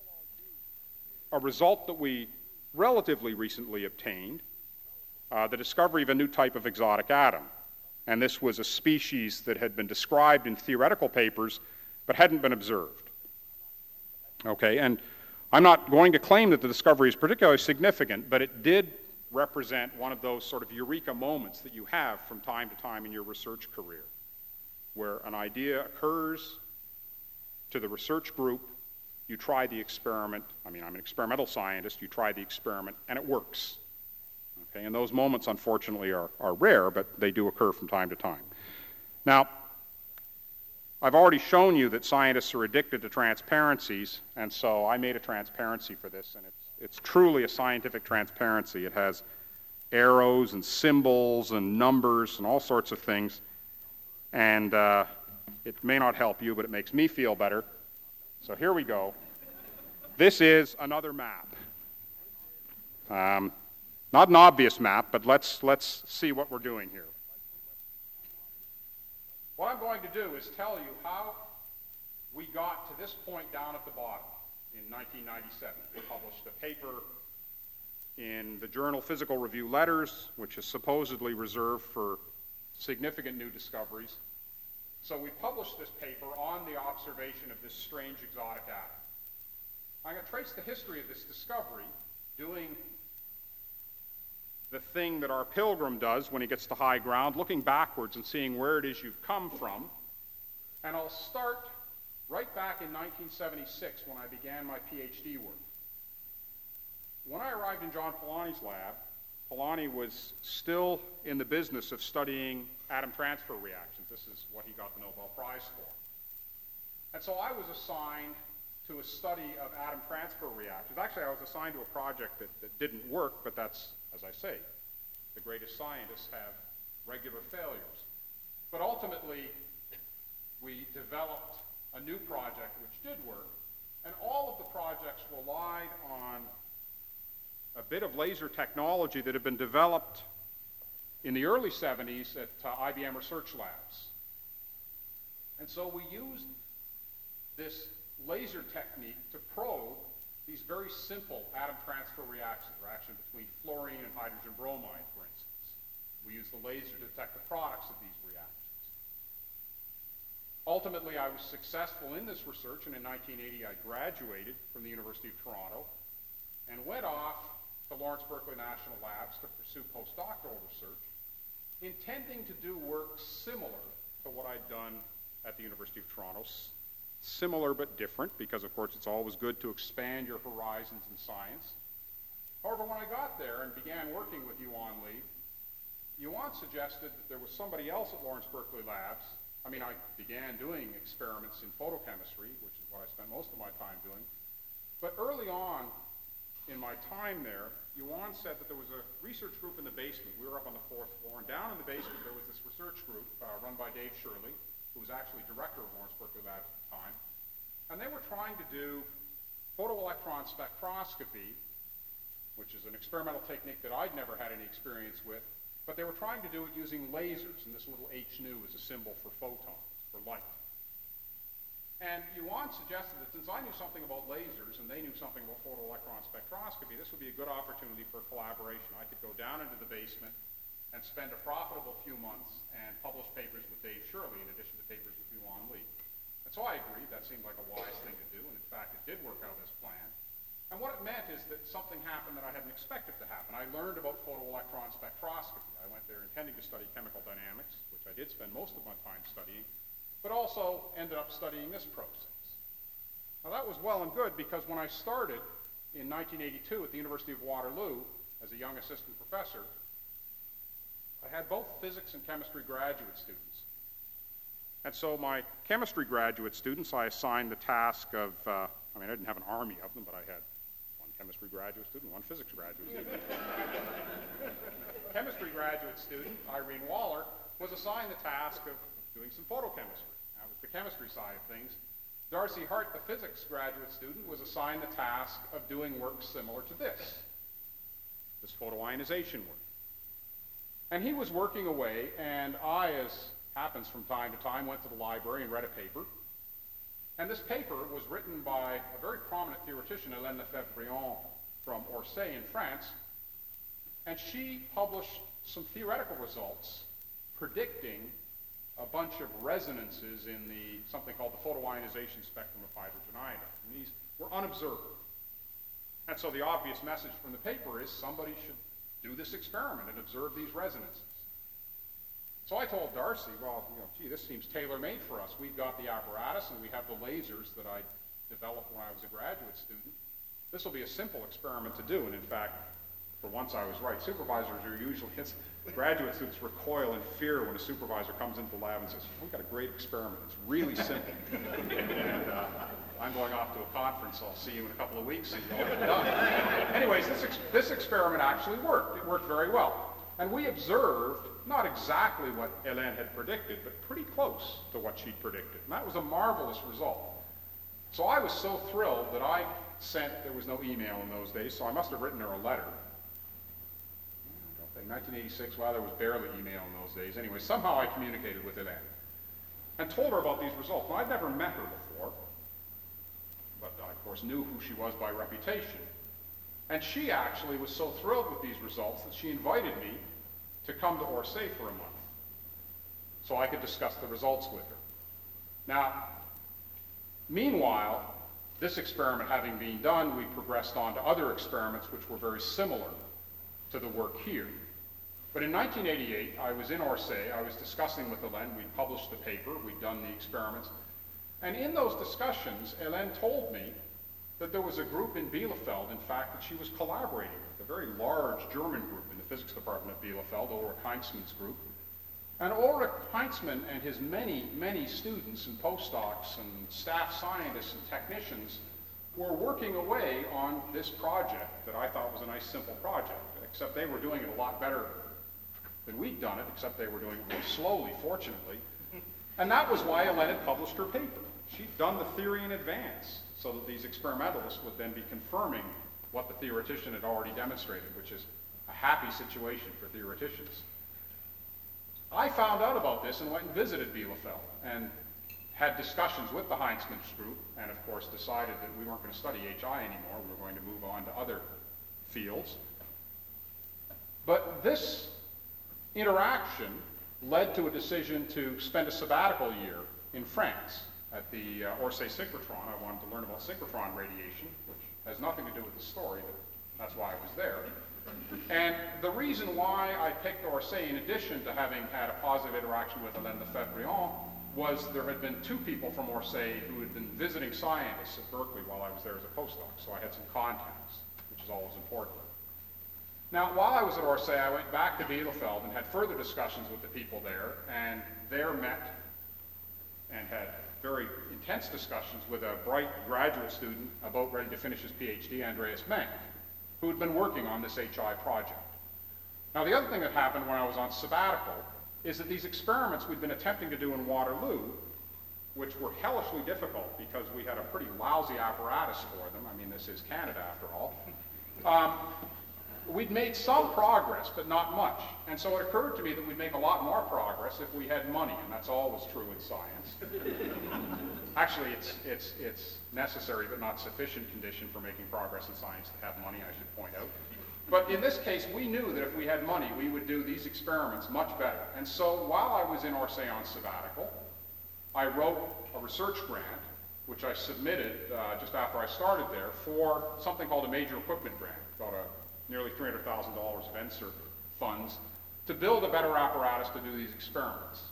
a result that we relatively recently obtained, uh, the discovery of a new type of exotic atom. And this was a species that had been described in theoretical papers but hadn't been observed. Okay, and I'm not going to claim that the discovery is particularly significant, but it did represent one of those sort of eureka moments that you have from time to time in your research career, where an idea occurs to the research group, you try the experiment. I mean, I'm an experimental scientist. You try the experiment, and it works. Okay, and those moments, unfortunately, are, are rare, but they do occur from time to time. Now, I've already shown you that scientists are addicted to transparencies, and so I made a transparency for this, and it's, it's truly a scientific transparency. It has arrows and symbols and numbers and all sorts of things, and uh, it may not help you, but it makes me feel better. So here we go. This is another map. Um, not an obvious map, but let's, let's see what we're doing here. What I'm going to do is tell you how we got to this point down at the bottom. In nineteen ninety-seven, we published a paper in the journal Physical Review Letters, which is supposedly reserved for significant new discoveries. So we published this paper on the observation of this strange exotic atom. I'm going to trace the history of this discovery, doing the thing that our pilgrim does when he gets to high ground, looking backwards and seeing where it is you've come from. And I'll start right back in nineteen seventy-six when I began my PhD work. When I arrived in John Polanyi's lab, Polanyi was still in the business of studying atom transfer reactions. This is what he got the Nobel Prize for. And so I was assigned to a study of atom transfer reactions. Actually, I was assigned to a project that, that didn't work, but that's, as I say, the greatest scientists have regular failures. But ultimately, we developed a new project which did work, and all of the projects relied on a bit of laser technology that had been developed in the early seventies at uh, I B M Research Labs. And so we used this laser technique to probe these very simple atom transfer reactions, reaction between fluorine and hydrogen bromide, for instance. We used the laser to detect the products of these reactions. Ultimately, I was successful in this research, and in nineteen eighty I graduated from the University of Toronto and went off to Lawrence Berkeley National Labs to pursue postdoctoral research. intending to do work similar to what I'd done at the University of Toronto. S- similar but different, because of course it's always good to expand your horizons in science. However, when I got there and began working with Yuan Li, Yuan suggested that there was somebody else at Lawrence Berkeley Labs. I mean, I began doing experiments in photochemistry, which is what I spent most of my time doing. But early on in my time there, Yuan said that there was a research group in the basement. We were up on the fourth floor, and down in the basement there was this research group uh, run by Dave Shirley, who was actually director of Lawrence Berkeley Labs at the time. And they were trying to do photoelectron spectroscopy, which is an experimental technique that I'd never had any experience with, but they were trying to do it using lasers, and this little H nu is a symbol for photons, for light. And Yuan suggested that since I knew something about lasers and they knew something about photoelectron spectroscopy, this would be a good opportunity for collaboration. I could go down into the basement and spend a profitable few months and publish papers with Dave Shirley in addition to papers with Yuan Li. And so I agreed. That seemed like a wise thing to do, and in fact it did work out as planned. And what it meant is that something happened that I hadn't expected to happen. I learned about photoelectron spectroscopy. I went there intending to study chemical dynamics, which I did spend most of my time studying, but also ended up studying this process. Now that was well and good, because when I started in nineteen eighty-two at the University of Waterloo as a young assistant professor, I had both physics and chemistry graduate students. And so my chemistry graduate students, I assigned the task of, uh, I mean, I didn't have an army of them, but I had one chemistry graduate student, one physics graduate student. Chemistry graduate student, Irene Waller, was assigned the task of doing some photochemistry. That was the chemistry side of things. Darcy Hart, the physics graduate student, was assigned the task of doing work similar to this, this photoionization work. And he was working away, and I, as happens from time to time, went to the library and read a paper. And this paper was written by a very prominent theoretician, Hélène Lefebvre-Briand, from Orsay in France, and she published some theoretical results predicting a bunch of resonances in the something called the photoionization spectrum of hydrogen iodide. And these were unobserved. And so the obvious message from the paper is somebody should do this experiment and observe these resonances. So I told Darcy, well, you know, gee, this seems tailor-made for us. We've got the apparatus and we have the lasers that I developed when I was a graduate student. This will be a simple experiment to do. And in fact, for once I was right. Supervisors are usually, it's, graduate students recoil in fear when a supervisor comes into the lab and says, we've got a great experiment. It's really simple. and uh, I'm going off to a conference. I'll see you in a couple of weeks and you'll have it done. Anyways, this, ex this experiment actually worked. It worked very well. And we observed not exactly what Hélène had predicted, but pretty close to what she'd predicted. And that was a marvelous result. So I was so thrilled that I sent, there was no email in those days, so I must have written her a letter. In nineteen eighty-six, well, there was barely email in those days. Anyway, somehow I communicated with Hélène and told her about these results. Now, I'd never met her before, but I, of course, knew who she was by reputation. And she actually was so thrilled with these results that she invited me to come to Orsay for a month so I could discuss the results with her. Now, meanwhile, this experiment having been done, we progressed on to other experiments which were very similar to the work here. But in nineteen eighty-eight, I was in Orsay. I was discussing with Hélène. We'd published the paper. We'd done the experiments. And in those discussions, Hélène told me that there was a group in Bielefeld, in fact, that she was collaborating with, a very large German group in the physics department at Bielefeld, Ulrich Heinzmann's group. And Ulrich Heinzmann and his many, many students and postdocs and staff scientists and technicians were working away on this project that I thought was a nice, simple project, except they were doing it a lot better than we'd done it, except they were doing it really slowly, fortunately. And that was why Hélène had published her paper. She'd done the theory in advance, so that these experimentalists would then be confirming what the theoretician had already demonstrated, which is a happy situation for theoreticians. I found out about this and went and visited Bielefeld and had discussions with the Heinzmann group, and of course decided that we weren't going to study H I anymore. We were going to move on to other fields. But this interaction led to a decision to spend a sabbatical year in France at the uh, Orsay synchrotron. I wanted to learn about synchrotron radiation, which has nothing to do with the story, but that's why I was there. And the reason why I picked Orsay, in addition to having had a positive interaction with Alain Lefebvre-Briand, was there had been two people from Orsay who had been visiting scientists at Berkeley while I was there as a postdoc, so I had some contacts, which is always important. Now, while I was at Orsay, I went back to Bielefeld and had further discussions with the people there, and there met and had very intense discussions with a bright graduate student about ready to finish his PhD, Andreas Menk, who had been working on this H I project. Now, the other thing that happened when I was on sabbatical is that these experiments we'd been attempting to do in Waterloo, which were hellishly difficult because we had a pretty lousy apparatus for them, I mean, this is Canada after all, um, we'd made some progress, but not much. And so it occurred to me that we'd make a lot more progress if we had money, and that's always true in science. Actually, it's, it's, it's necessary but not sufficient condition for making progress in science to have money, I should point out. But in this case, we knew that if we had money, we would do these experiments much better. And so while I was in Orsay on sabbatical, I wrote a research grant, which I submitted uh, just after I started there, for something called a major equipment grant, about a nearly three hundred thousand dollars of N S E R funds, to build a better apparatus to do these experiments.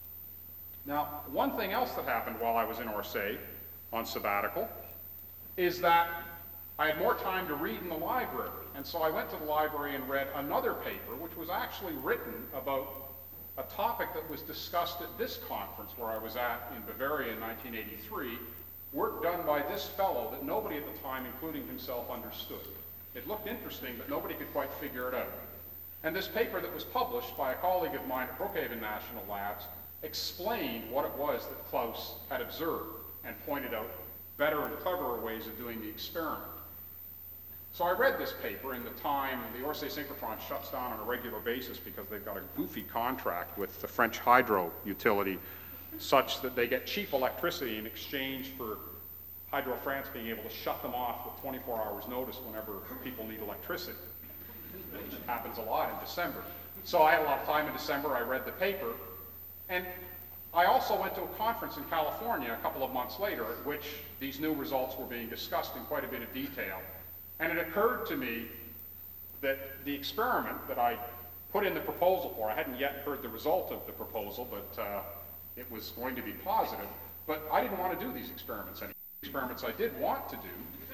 Now, one thing else that happened while I was in Orsay on sabbatical is that I had more time to read in the library. And so I went to the library and read another paper, which was actually written about a topic that was discussed at this conference where I was at in Bavaria in nineteen eighty-three, work done by this fellow that nobody at the time, including himself, understood. It looked interesting, but nobody could quite figure it out. And this paper that was published by a colleague of mine at Brookhaven National Labs explained what it was that Klaus had observed and pointed out better and cleverer ways of doing the experiment. So I read this paper in the time the Orsay synchrotron shuts down on a regular basis because they've got a goofy contract with the French hydro utility such that they get cheap electricity in exchange for Hydro France being able to shut them off with twenty-four hours notice whenever people need electricity, which happens a lot in December. So I had a lot of time in December, I read the paper, and I also went to a conference in California a couple of months later at which these new results were being discussed in quite a bit of detail. And it occurred to me that the experiment that I put in the proposal for, I hadn't yet heard the result of the proposal, but uh, it was going to be positive, but I didn't want to do these experiments anymore. The experiments I did want to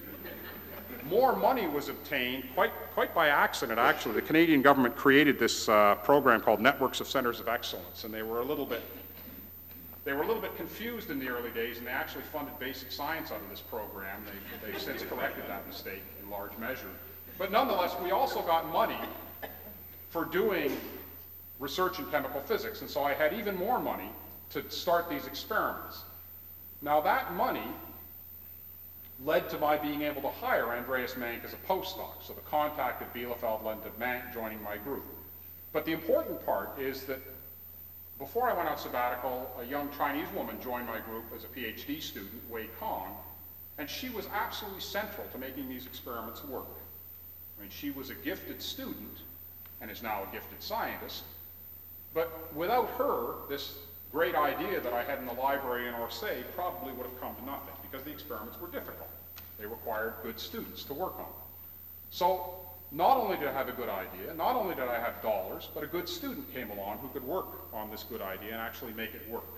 do, more money was obtained, quite, quite by accident actually. The Canadian government created this uh, program called Networks of Centers of Excellence, and they were a little bit They were a little bit confused in the early days, and they actually funded basic science out of this program. They, they've since corrected that mistake in large measure. But nonetheless, we also got money for doing research in chemical physics, and so I had even more money to start these experiments. Now that money led to my being able to hire Andreas Menk as a postdoc, so the contact at Bielefeld led to Menk joining my group. But the important part is that before I went out sabbatical, a young Chinese woman joined my group as a PhD student, Wei Kong, and she was absolutely central to making these experiments work. I mean, she was a gifted student and is now a gifted scientist, but without her, this great idea that I had in the library in Orsay probably would have come to nothing because the experiments were difficult. They required good students to work on them. So not only did I have a good idea, not only did I have dollars, but a good student came along who could work on this good idea and actually make it work.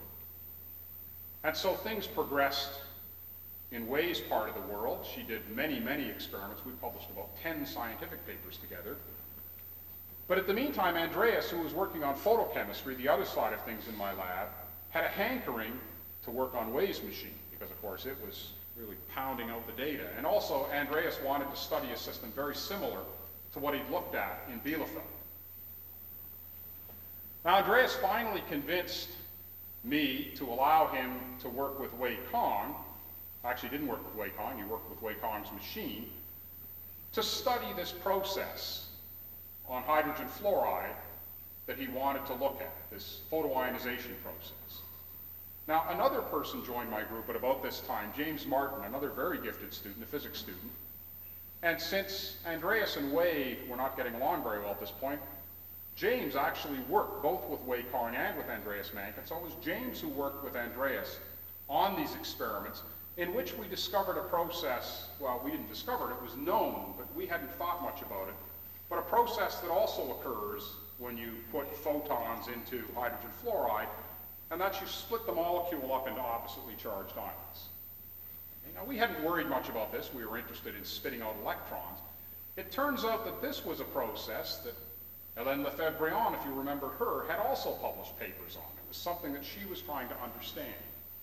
And so things progressed in Wei's part of the world. She did many, many experiments. We published about ten scientific papers together. But at the meantime, Andreas, who was working on photochemistry, the other side of things in my lab, had a hankering to work on Wei's machine, because of course it was really pounding out the data. And also, Andreas wanted to study a system very similar to what he'd looked at in Bielefeld. Now, Andreas finally convinced me to allow him to work with Wei Kong. Actually, didn't work with Wei Kong, he worked with Wei Kong's machine, to study this process on hydrogen fluoride that he wanted to look at, this photoionization process. Now, another person joined my group at about this time, James Martin, another very gifted student, a physics student. And since Andreas and Wei were not getting along very well at this point, James actually worked both with Wei Kong and with Andreas Menk, and so it was James who worked with Andreas on these experiments in which we discovered a process, well, we didn't discover it, it was known, but we hadn't thought much about it, but a process that also occurs when you put photons into hydrogen fluoride, and that's you split the molecule up into oppositely charged ions. Okay, now, we hadn't worried much about this. We were interested in spitting out electrons. It turns out that this was a process that Hélène Lefebvre-Briand, if you remember her, had also published papers on. It was something that she was trying to understand.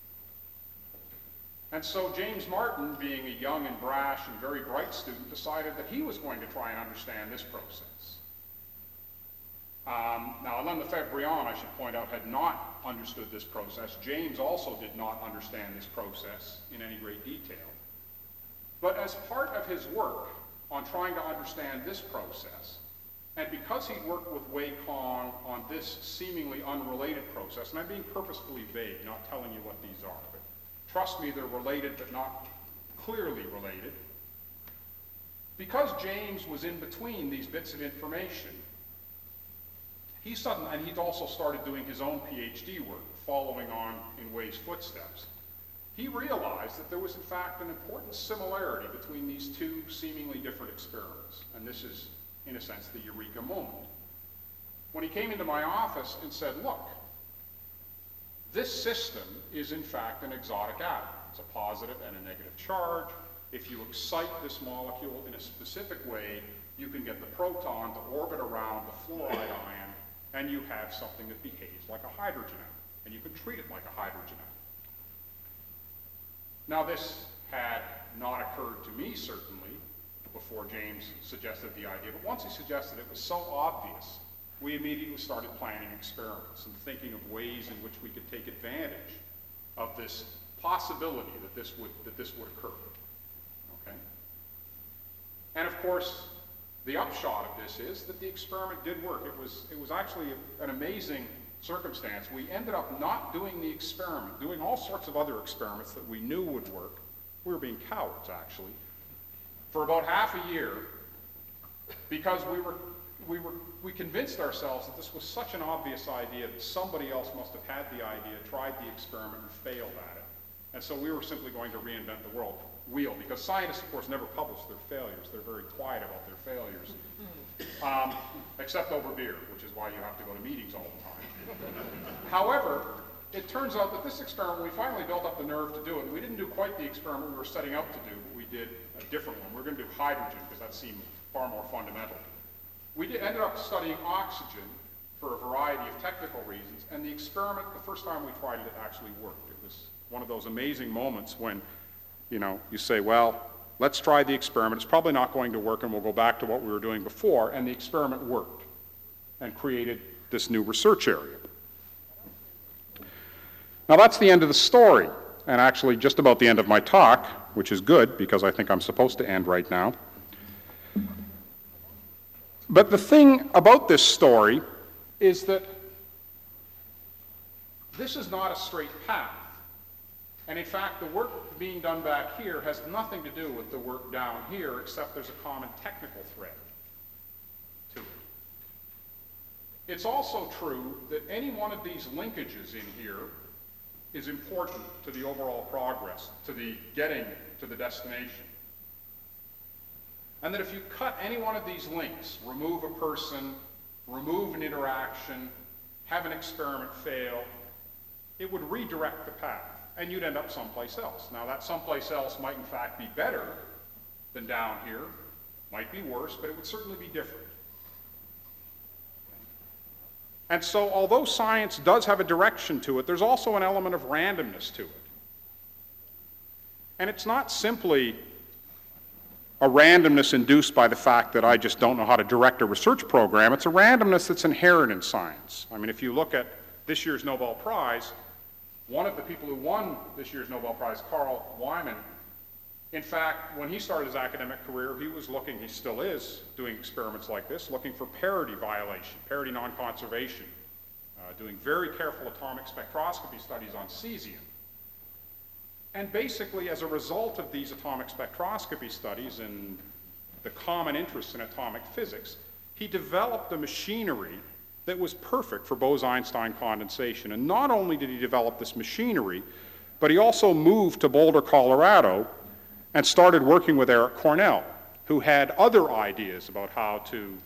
And so James Martin, being a young and brash and very bright student, decided that he was going to try and understand this process. Um, now, Hélène Lefebvre-Briand, I should point out, had not understood this process. James also did not understand this process in any great detail. But as part of his work on trying to understand this process, and because he worked with Wei Kong on this seemingly unrelated process, and I'm being purposefully vague, not telling you what these are, but trust me, they're related but not clearly related. Because James was in between these bits of information, he suddenly, and he'd also started doing his own PhD work, following on in Wei's footsteps, he realized that there was in fact an important similarity between these two seemingly different experiments. And this is, in a sense, the eureka moment. When he came into my office and said, look, this system is in fact an exotic atom. It's a positive and a negative charge. If you excite this molecule in a specific way, you can get the proton to orbit around the fluoride ion, and you have something that behaves like a hydrogen atom, and you can treat it like a hydrogen atom. Now, this had not occurred to me, certainly, before James suggested the idea, but once he suggested it was so obvious, we immediately started planning experiments and thinking of ways in which we could take advantage of this possibility that this would, that this would occur. Okay? And of course, the upshot of this is that the experiment did work. It was, it was actually a, an amazing circumstance. We ended up not doing the experiment, doing all sorts of other experiments that we knew would work. We were being cowards, actually, for about half a year, because we were We, were, we convinced ourselves that this was such an obvious idea that somebody else must have had the idea, tried the experiment, and failed at it. And so we were simply going to reinvent the world wheel, because scientists, of course, never publish their failures. They're very quiet about their failures, um, except over beer, which is why you have to go to meetings all the time. However, it turns out that this experiment, we finally built up the nerve to do it. We didn't do quite the experiment we were setting out to do, but we did a different one. We were going to do hydrogen, because that seemed far more fundamental. We did, ended up studying oxygen for a variety of technical reasons, and the experiment, the first time we tried it, it actually worked. It was one of those amazing moments when, you know, you say, well, let's try the experiment. It's probably not going to work, and we'll go back to what we were doing before, and the experiment worked and created this new research area. Now, that's the end of the story, and actually just about the end of my talk, which is good, because I think I'm supposed to end right now. But the thing about this story is that this is not a straight path. And in fact, the work being done back here has nothing to do with the work down here, except there's a common technical thread to it. It's also true that any one of these linkages in here is important to the overall progress, to the getting to the destination. And that if you cut any one of these links, remove a person, remove an interaction, have an experiment fail, it would redirect the path, and you'd end up someplace else. Now, that someplace else might in fact be better than down here, might be worse, but it would certainly be different. And so, although science does have a direction to it, there's also an element of randomness to it. And it's not simply a randomness induced by the fact that I just don't know how to direct a research program. It's a randomness that's inherent in science. I mean, if you look at this year's Nobel Prize, one of the people who won this year's Nobel Prize, Carl Wyman, in fact, when he started his academic career, he was looking, he still is, doing experiments like this, looking for parity violation, parity non-conservation, uh, doing very careful atomic spectroscopy studies on cesium. And basically, as a result of these atomic spectroscopy studies and the common interest in atomic physics, he developed a machinery that was perfect for Bose-Einstein condensation. And not only did he develop this machinery, but he also moved to Boulder, Colorado, and started working with Eric Cornell, who had other ideas about how to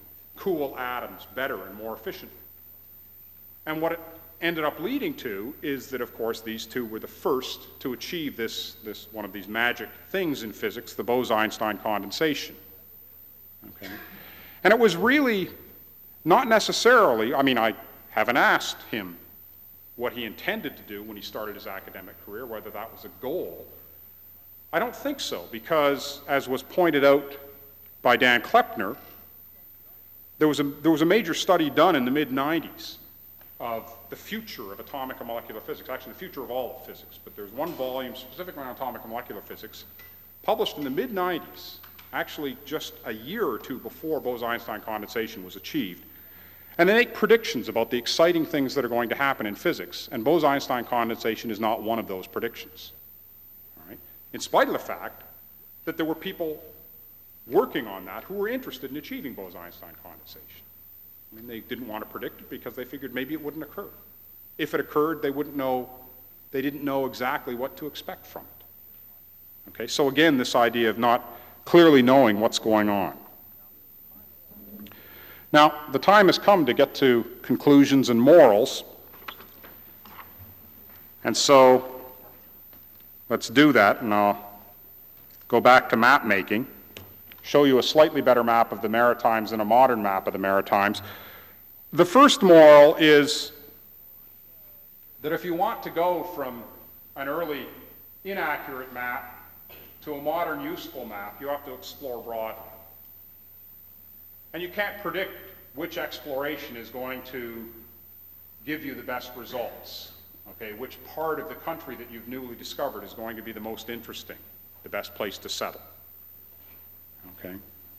cool atoms better and more efficiently. And what it ended up leading to is that, of course, these two were the first to achieve this, this one of these magic things in physics, the Bose-Einstein condensation. Okay? And it was really not necessarily, I mean, I haven't asked him what he intended to do when he started his academic career, whether that was a goal. I don't think so, because as was pointed out by Dan Kleppner, there was a, there was a major study done in the mid nineties of the future of atomic and molecular physics, actually the future of all of physics, but there's one volume specifically on atomic and molecular physics, published in the mid nineties, actually just a year or two before Bose-Einstein condensation was achieved. And they make predictions about the exciting things that are going to happen in physics, and Bose-Einstein condensation is not one of those predictions. All right? In spite of the fact that there were people working on that who were interested in achieving Bose-Einstein condensation. I mean, they didn't want to predict it because they figured maybe it wouldn't occur. If it occurred, they wouldn't know, they didn't know exactly what to expect from it. Okay, so again, this idea of not clearly knowing what's going on. Now, the time has come to get to conclusions and morals. And so, let's do that, and I'll go back to map making, show you a slightly better map of the Maritimes than a modern map of the Maritimes. The first moral is that if you want to go from an early inaccurate map to a modern useful map, you have to explore broadly. And you can't predict which exploration is going to give you the best results, okay? Which part of the country that you've newly discovered is going to be the most interesting, the best place to settle, okay?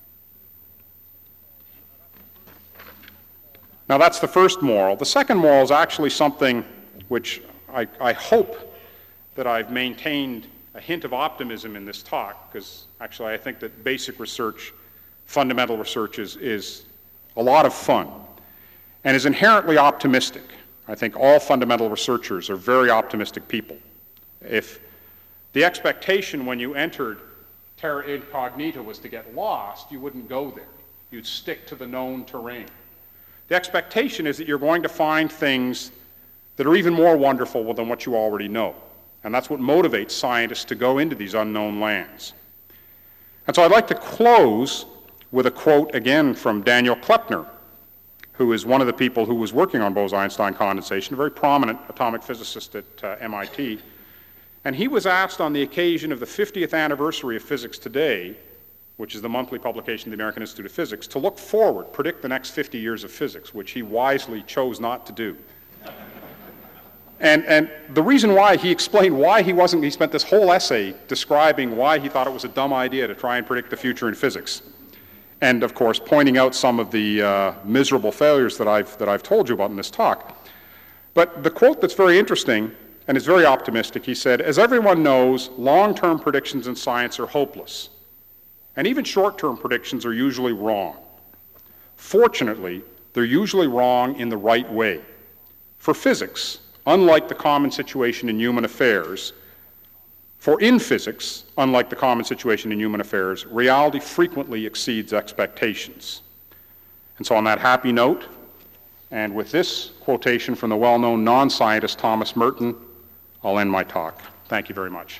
Now that's the first moral. The second moral is actually something which I, I hope that I've maintained a hint of optimism in this talk, because actually I think that basic research, fundamental research is, is a lot of fun and is inherently optimistic. I think all fundamental researchers are very optimistic people. If the expectation when you entered terra incognita was to get lost, you wouldn't go there. You'd stick to the known terrain. The expectation is that you're going to find things that are even more wonderful than what you already know. And that's what motivates scientists to go into these unknown lands. And so I'd like to close with a quote again from Daniel Kleppner, who is one of the people who was working on Bose-Einstein condensation, a very prominent atomic physicist at uh, M I T. And he was asked on the occasion of the fiftieth anniversary of Physics Today, which is the monthly publication of the American Institute of Physics, to look forward, predict the next fifty years of physics, which he wisely chose not to do. And, and the reason why, he explained why he wasn't, he spent this whole essay describing why he thought it was a dumb idea to try and predict the future in physics. And of course, pointing out some of the uh, miserable failures that I've, that I've told you about in this talk. But the quote that's very interesting and is very optimistic, he said, "As everyone knows, long-term predictions in science are hopeless. And even short-term predictions are usually wrong. Fortunately, they're usually wrong in the right way. For physics, unlike the common situation in human affairs, for in physics, unlike the common situation in human affairs, reality frequently exceeds expectations." And so on that happy note, and with this quotation from the well-known non-scientist Thomas Merton, I'll end my talk. Thank you very much.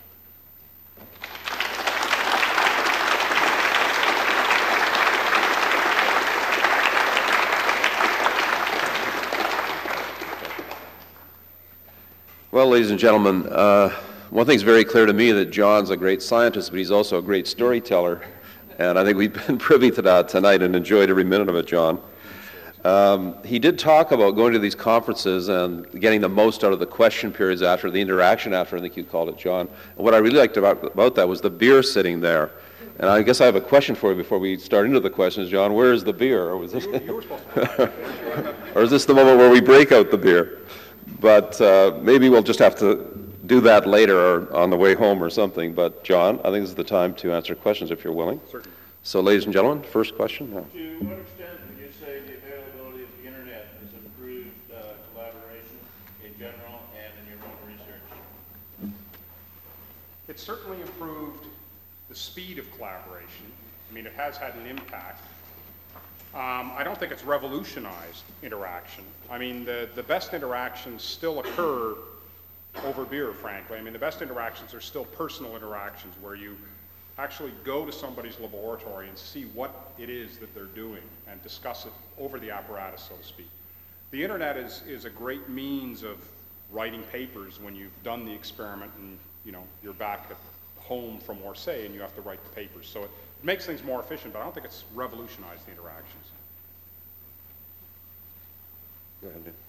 Well, ladies and gentlemen, uh, one thing's very clear to me, that John's a great scientist, but he's also a great storyteller. And I think we've been privy to that tonight and enjoyed every minute of it, John. Um, he did talk about going to these conferences and getting the most out of the question periods after, the interaction after, I think you called it, John. And what I really liked about, about that was the beer sitting there. And I guess I have a question for you before we start into the questions, John. Where is the beer? Or, was this You, you were supposed to or is this the moment where we break out the beer? But uh, maybe we'll just have to do that later or on the way home or something. But John, I think this is the time to answer questions if you're willing. Certainly. So ladies and gentlemen, first question. Yeah. To what extent would you say the availability of the Internet has improved uh, collaboration in general and in your own research? It certainly improved the speed of collaboration. I mean, it has had an impact. Um, I don't think it's revolutionized interaction. I mean, the, the best interactions still occur over beer, frankly. I mean, the best interactions are still personal interactions where you actually go to somebody's laboratory and see what it is that they're doing and discuss it over the apparatus, so to speak. The internet is, is a great means of writing papers when you've done the experiment and, you know, you're back at home from Orsay and you have to write the papers. So it, it makes things more efficient, but I don't think it's revolutionized the interactions. Go ahead, Dan.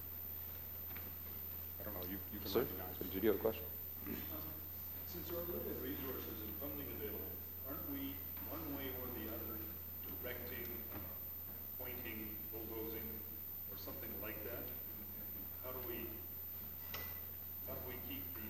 I don't know, you, you can Sir, recognize me. did you have a question? Since there are limited resources and funding available, aren't we, one way or the other, directing, pointing, bulldozing, or something like that? And how do we, how do we keep the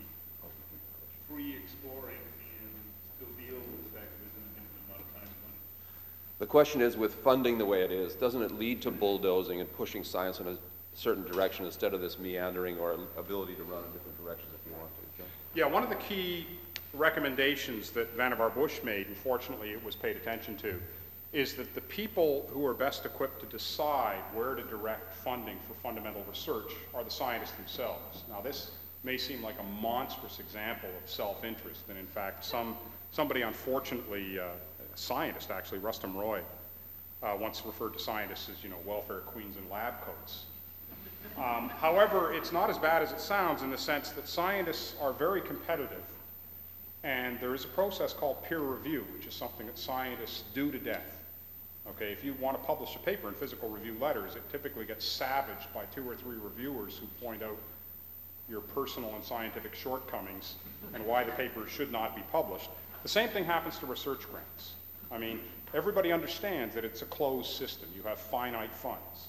free exploring and still deal with the fact that there's a limited amount of time and money? The question is, with funding the way it is, doesn't it lead to bulldozing and pushing science in a certain direction instead of this meandering or ability to run in different directions if you want to? John? Yeah, one of the key recommendations that Vannevar Bush made, and fortunately it was paid attention to, is that the people who are best equipped to decide where to direct funding for fundamental research are the scientists themselves. Now, this may seem like a monstrous example of self-interest, and in fact, some, somebody unfortunately, uh, a scientist actually, Rustam Roy, uh, once referred to scientists as, you know, welfare queens in lab coats. Um, however, it's not as bad as it sounds in the sense that scientists are very competitive, and there is a process called peer review, which is something that scientists do to death. Okay, if you want to publish a paper in Physical Review Letters, it typically gets savaged by two or three reviewers who point out your personal and scientific shortcomings and why the paper should not be published. The same thing happens to research grants. I mean, everybody understands that it's a closed system. You have finite funds.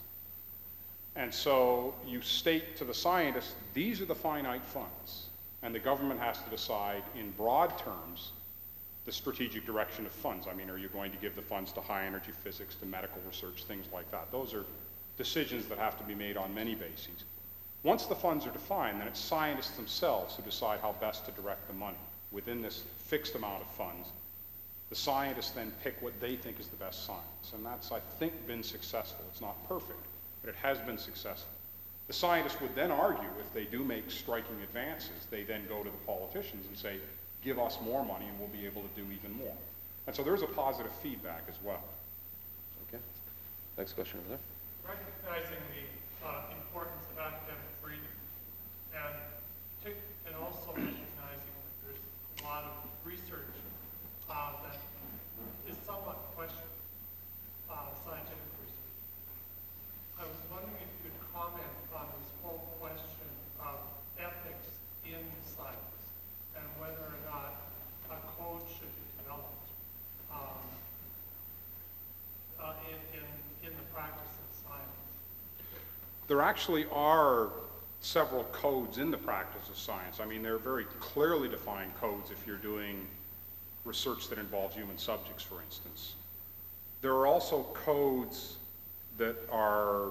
And so you state to the scientists, these are the finite funds, and the government has to decide in broad terms the strategic direction of funds. I mean, are you going to give the funds to high energy physics, to medical research, things like that? Those are decisions that have to be made on many bases. Once the funds are defined, then it's scientists themselves who decide how best to direct the money. Within this fixed amount of funds, the scientists then pick what they think is the best science, and that's, I think, been successful. It's not perfect, but it has been successful. The scientists would then argue, if they do make striking advances, they then go to the politicians and say, give us more money and we'll be able to do even more. And so there's a positive feedback as well. Okay. Next question over there. Recognizing the uh, importance of academic freedom and, to, and also recognizing that there's a lot of research uh, that is somewhat questioned, uh, scientific research. I was wondering if you could comment on this whole question of ethics in science and whether or not a code should be developed um, uh, in, in, in the practice of science. There actually are several codes in the practice of science. I mean, there are very clearly defined codes if you're doing research that involves human subjects, for instance. There are also codes that are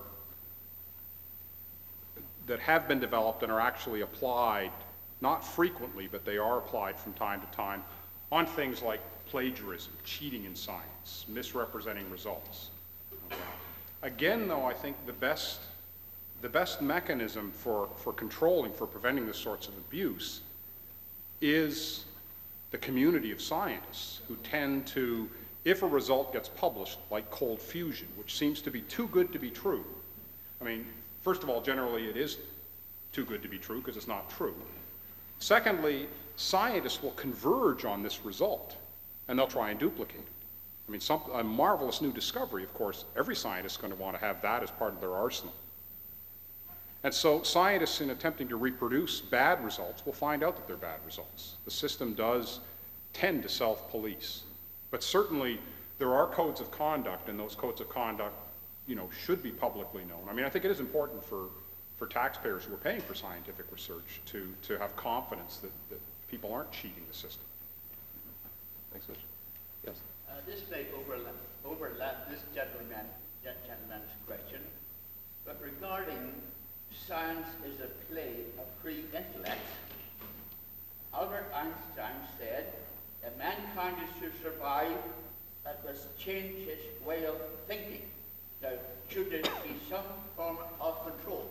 that have been developed and are actually applied, not frequently, but they are applied from time to time, on things like plagiarism, cheating in science, misrepresenting results. Okay. Again, though, I think the best, the best mechanism for, for controlling, for preventing this sorts of abuse is the community of scientists who tend to, if a result gets published, like cold fusion, which seems to be too good to be true. I mean, first of all, generally it is too good to be true because it's not true. Secondly, scientists will converge on this result and they'll try and duplicate it. I mean, some, a marvelous new discovery, of course, every scientist is going to want to have that as part of their arsenal. And so scientists, in attempting to reproduce bad results, will find out that they're bad results. The system does tend to self-police. But certainly, there are codes of conduct, and those codes of conduct, you know, should be publicly known. I mean, I think it is important for, for taxpayers who are paying for scientific research to, to have confidence that, that people aren't cheating the system. Next question. Yes. Uh, this may overlap, overlap this gentleman, gentleman's question, but regarding science is a play of free intellect, Albert Einstein said that mankind is to survive, that must change his way of thinking. Now, should there be some form of control?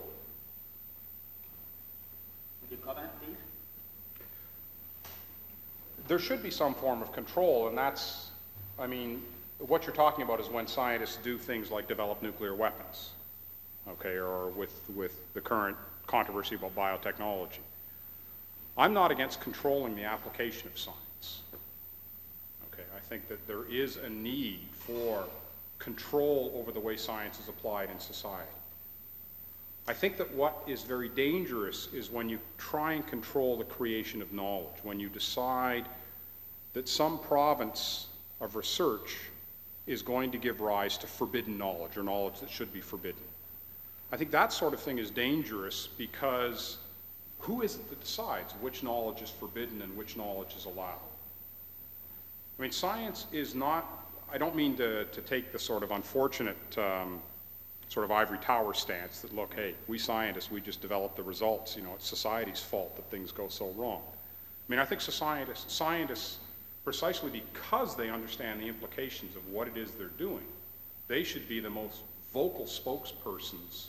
Would you comment, please? There should be some form of control, and that's, I mean, what you're talking about is when scientists do things like develop nuclear weapons, okay, or with, with the current controversy about biotechnology. I'm not against controlling the application of science. Okay, I think that there is a need for control over the way science is applied in society. I think that what is very dangerous is when you try and control the creation of knowledge, when you decide that some province of research is going to give rise to forbidden knowledge or knowledge that should be forbidden. I think that sort of thing is dangerous because who is it that decides which knowledge is forbidden and which knowledge is allowed? I mean, science is not, I don't mean to, to take the sort of unfortunate um, sort of ivory tower stance that, look, hey, we scientists, we just develop the results. You know, it's society's fault that things go so wrong. I mean, I think scientists, scientists, precisely because they understand the implications of what it is they're doing, they should be the most vocal spokespersons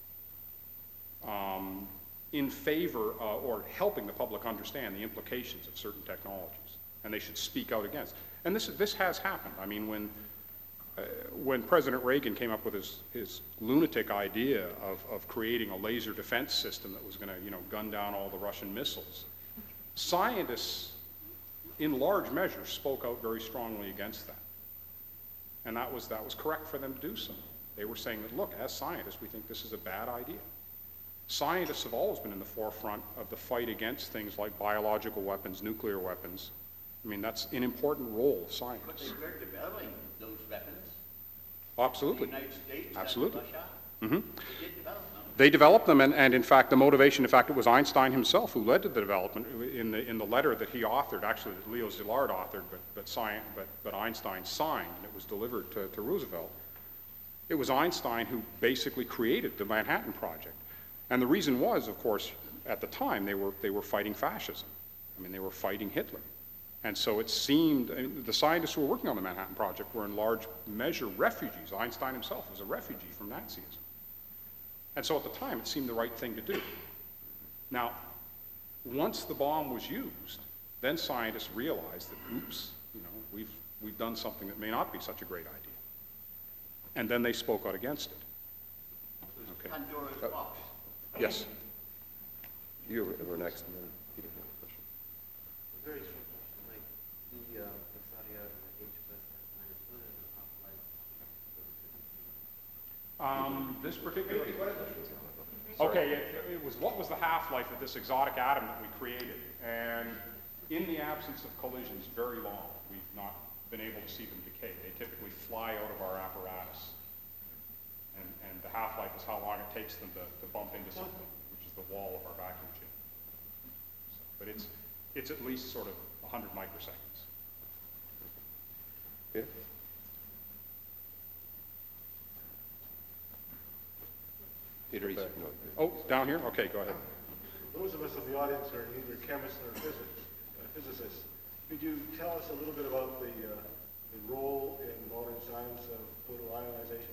um, in favor uh, or helping the public understand the implications of certain technologies. And they should speak out against. And this, this has happened. I mean, when, uh, when President Reagan came up with his, his lunatic idea of, of creating a laser defense system that was going to, you know, gun down all the Russian missiles, scientists, in large measure, spoke out very strongly against that. And that was, that was correct for them to do so. They were saying that, look, as scientists, we think this is a bad idea. Scientists have always been in the forefront of the fight against things like biological weapons, nuclear weapons. I mean, that's an important role of But scientists. they were developing those weapons. Absolutely. The United States Absolutely. and Russia. Mm-hmm. They did develop them. They developed them, and, and in fact, the motivation, in fact, it was Einstein himself who led to the development in the, in the letter that he authored, actually that Leo Szilard authored, but, but, science, but, but Einstein signed, and it was delivered to, to Roosevelt. It was Einstein who basically created the Manhattan Project. And the reason was, of course, at the time, they were, they were fighting fascism. I mean, they were fighting Hitler. And so it seemed, I mean, the scientists who were working on the Manhattan Project were in large measure refugees. Einstein himself was a refugee from Nazism. And so at the time, it seemed the right thing to do. Now, once the bomb was used, then scientists realized that, oops, you know, we've, we've done something that may not be such a great idea. And then they spoke out against it. Okay. Pandora's Uh, box. Yes. You were, were next, and then Peter had a question. Very short question, like the uh, Exodia and the H plus minus, what is the half-life? Um, this particular... Okay, it, it was what was the half-life of this exotic atom that we created? And in the absence of collisions, very long. We've not been able to see them decay. They typically fly out of our apparatus. And, and the half-life is how long it takes them to, to bump into something, which is the wall of our vacuum chamber. So, but it's, it's at least sort of one hundred microseconds. Yeah. Peter, back. No. Oh, down here? Okay, go ahead. Those of us in the audience are neither chemists nor physics, uh, physicists. Could you tell us a little bit about the, uh, the role in modern science of photoionization?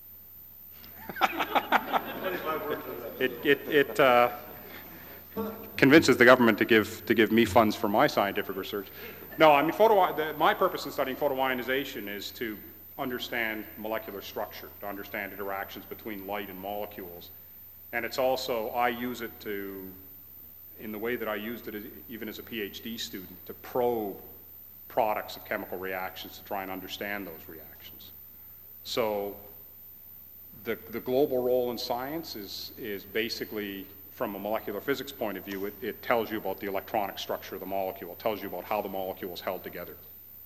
twenty-five words on that. It, it, it uh, convinces the government to give, to give me funds for my scientific research. No, I mean, photo, the, my purpose in studying photoionization is to understand molecular structure, to understand interactions between light and molecules. And it's also, I use it to, in the way that I used it as, even as a PhD student, to probe products of chemical reactions to try and understand those reactions. So the, the global role in science is, is basically, from a molecular physics point of view, it, it tells you about the electronic structure of the molecule. It tells you about how the molecule is held together.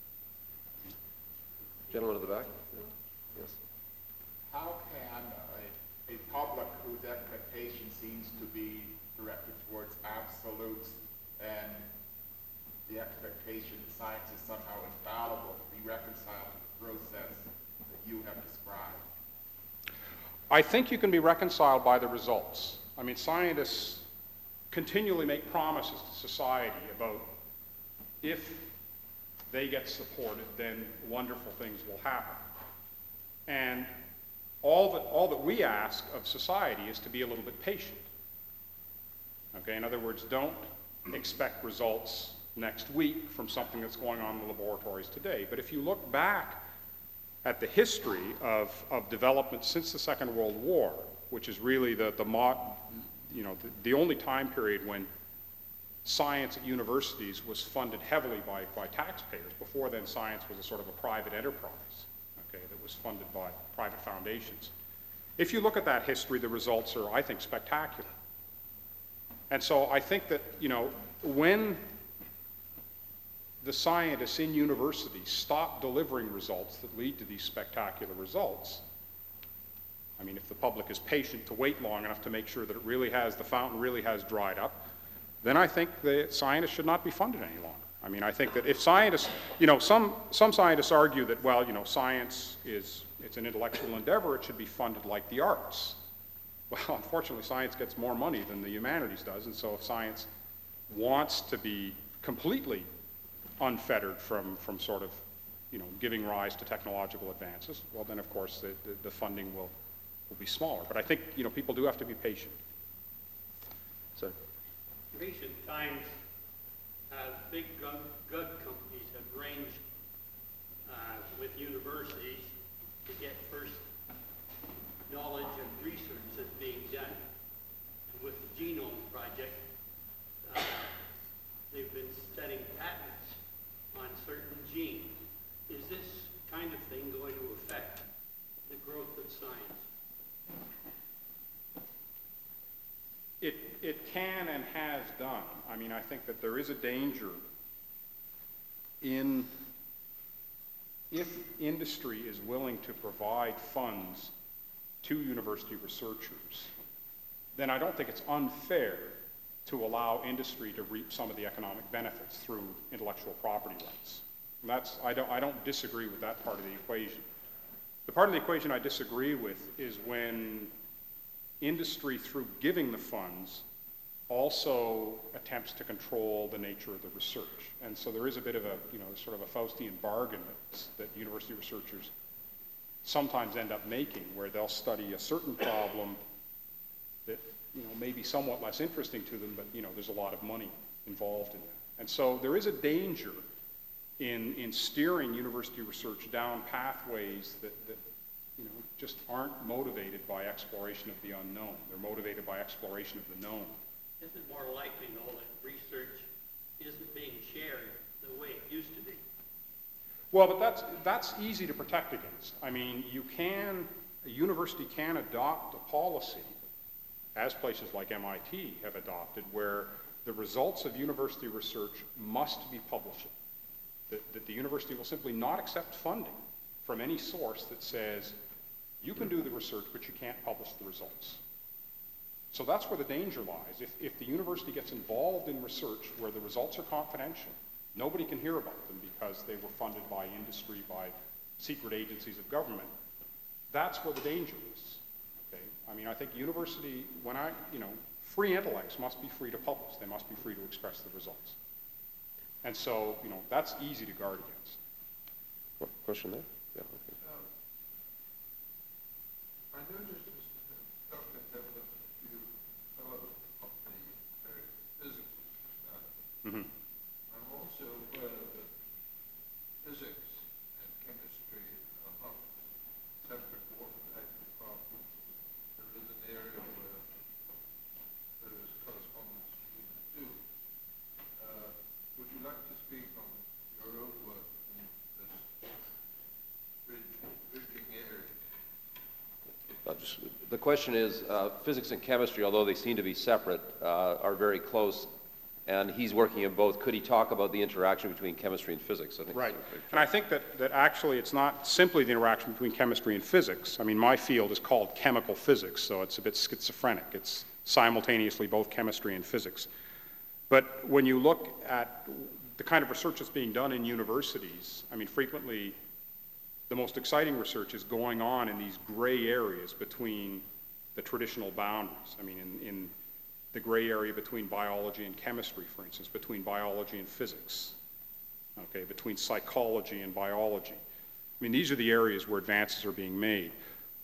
Gentleman at the back? Yes. How can a, a public whose expectation seems to be directed towards absolutes and the expectation that science is somehow infallible be reconciled to the process that you have described? I think you can be reconciled by the results. I mean, scientists continually make promises to society about if they get supported, then wonderful things will happen. And all that, all that we ask of society is to be a little bit patient. Okay, in other words, don't expect results next week from something that's going on in the laboratories today. But if you look back at the history of, of development since the Second World War, which is really the, the, mo- you know, the, the only time period when science at universities was funded heavily by, by taxpayers. Before then, science was a sort of a private enterprise, okay, that was funded by private foundations. If you look at that history, the results are, I think, spectacular. And so I think that, you know, when the scientists in universities stop delivering results that lead to these spectacular results, I mean, if the public is patient to wait long enough to make sure that it really has, the fountain really has dried up, then I think the scientists should not be funded any longer. I mean, I think that if scientists, you know, some, some scientists argue that, well, you know, science is, it's an intellectual endeavor, it should be funded like the arts. Well, unfortunately, science gets more money than the humanities does, and so if science wants to be completely unfettered from, from sort of, you know, giving rise to technological advances, well, then, of course, the, the, the funding will, will be smaller. But I think, you know, people do have to be patient. So, recent times, uh, big drug, drug companies have arranged uh, with universities to get first knowledge of research that's being done. And with the Genome Project, uh, they've been setting patents on certain genes. Is this kind of thing going to affect the growth of science? It, it can and has done. I mean, I think that there is a danger in, if industry is willing to provide funds to university researchers, then I don't think it's unfair to allow industry to reap some of the economic benefits through intellectual property rights. And that's, I don't, I don't disagree with that part of the equation. The part of the equation I disagree with is when industry, through giving the funds, also attempts to control the nature of the research. And so there is a bit of a, you know, sort of a Faustian bargain that's, that university researchers sometimes end up making, where they'll study a certain problem that, you know, may be somewhat less interesting to them, but, you know, there's a lot of money involved in that. And so there is a danger in, in steering university research down pathways that, that you know, just aren't motivated by exploration of the unknown. They're motivated by exploration of the known. Is it more likely, though, that research isn't being shared the way it used to be? Well, but that's, that's easy to protect against. I mean, you can, a university can adopt a policy, as places like M I T have adopted, where the results of university research must be published. That, that the university will simply not accept funding from any source that says, you can do the research, but you can't publish the results. So that's where the danger lies. If, if the university gets involved in research where the results are confidential, nobody can hear about them because they were funded by industry, by secret agencies of government, that's where the danger is. Okay? I mean, I think university, when I, you know, free intellects must be free to publish. They must be free to express the results. And so, you know, that's easy to guard against. what, question there? Yeah, okay. Um, I noticed, Doctor Devlin, you fellow of the uh, physics uh, Mm-hmm. I'm also aware that physics and chemistry are not separate watertight departments. There is an area where there is correspondence between the two. Uh, would you like to speak on your own work in this bridge, bridging area? Uh, just, the question is, uh, physics and chemistry, although they seem to be separate, uh, are very close, and he's working in both. Could he talk about the interaction between chemistry and physics? I think Right. so. And I think that, that actually it's not simply the interaction between chemistry and physics. I mean, my field is called chemical physics, so it's a bit schizophrenic. It's simultaneously both chemistry and physics. But when you look at the kind of research that's being done in universities, I mean, frequently the most exciting research is going on in these gray areas between the traditional boundaries. I mean, in, in the gray area between biology and chemistry, for instance, between biology and physics, okay, between psychology and biology. I mean, these are the areas where advances are being made.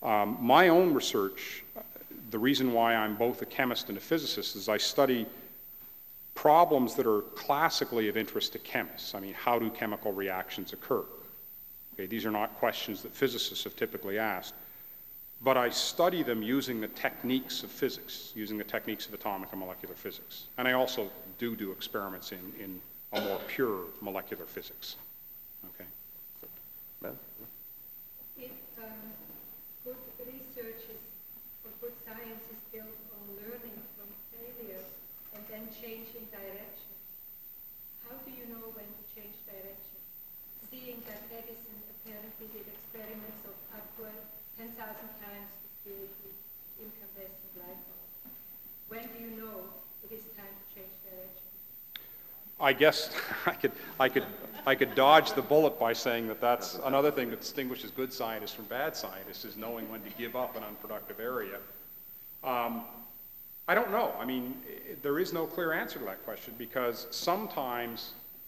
Um, my own research, the reason why I'm both a chemist and a physicist is I study problems that are classically of interest to chemists. I mean, how do chemical reactions occur? Okay, these are not questions that physicists have typically asked, but I study them using the techniques of physics, using the techniques of atomic and molecular physics. And I also do do experiments in, in a more pure molecular physics. Okay. Ma'am? If um, good research is, or good science is built on learning from failure and then changing direction, how do you know when to change direction? Seeing that Edison apparently did experiments of upward ten thousand times to create the incandescent light bulb. When do you know it is time to change direction? I guess I could, I could, I could dodge the bullet by saying that that's another thing that distinguishes good scientists from bad scientists is knowing when to give up an unproductive area. Um, I don't know. I mean, it, there is no clear answer to that question because sometimes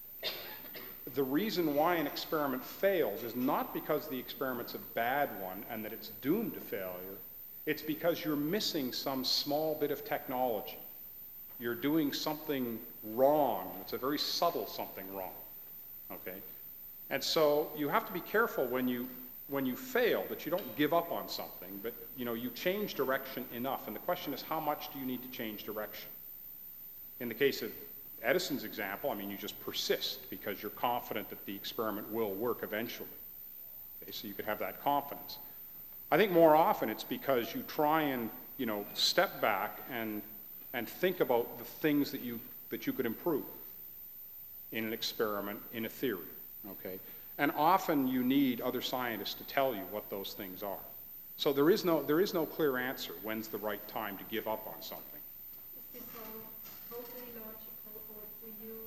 the reason why an experiment fails is not because the experiment's a bad one and that it's doomed to failure. It's because you're missing some small bit of technology. You're doing something wrong. It's a very subtle something wrong, okay? And so you have to be careful when you, when you fail that you don't give up on something, but you know, you change direction enough. And the question is, how much do you need to change direction? In the case of Edison's example, I mean, you just persist because you're confident that the experiment will work eventually. Okay, so you could have that confidence. I think more often it's because you try and, you know, step back and and think about the things that you that you could improve in an experiment, in a theory, okay? And often you need other scientists to tell you what those things are. So there is no there is no clear answer when's the right time to give up on something. Is this all totally logical, or do you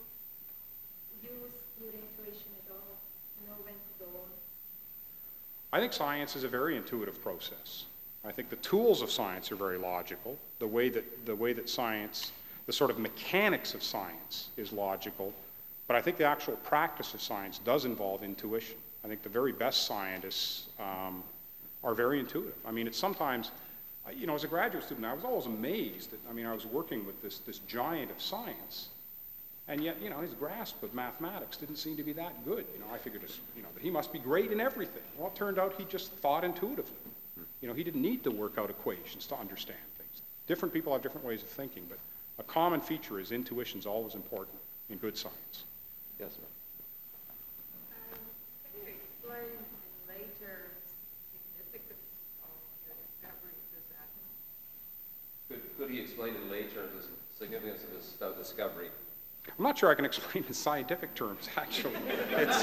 use your intuition at all to know when to go on? I think science is a very intuitive process. I think the tools of science are very logical. The way that the way that science, the sort of mechanics of science is logical, but I think the actual practice of science does involve intuition. I think the very best scientists um, are very intuitive. I mean, it's sometimes, you know, as a graduate student, I was always amazed that, I mean, I was working with this this giant of science, and yet, you know, his grasp of mathematics didn't seem to be that good. You know, I figured, you know, that he must be great in everything. Well, it turned out he just thought intuitively. You know, he didn't need to work out equations to understand things. Different people have different ways of thinking, but a common feature is intuition is always important in good science. Yes, ma'am. Um, can you explain in lay terms the significance of your discovery of this atom? Could, could he explain in lay terms the significance of his uh, discovery? I'm not sure I can explain in scientific terms, actually. It's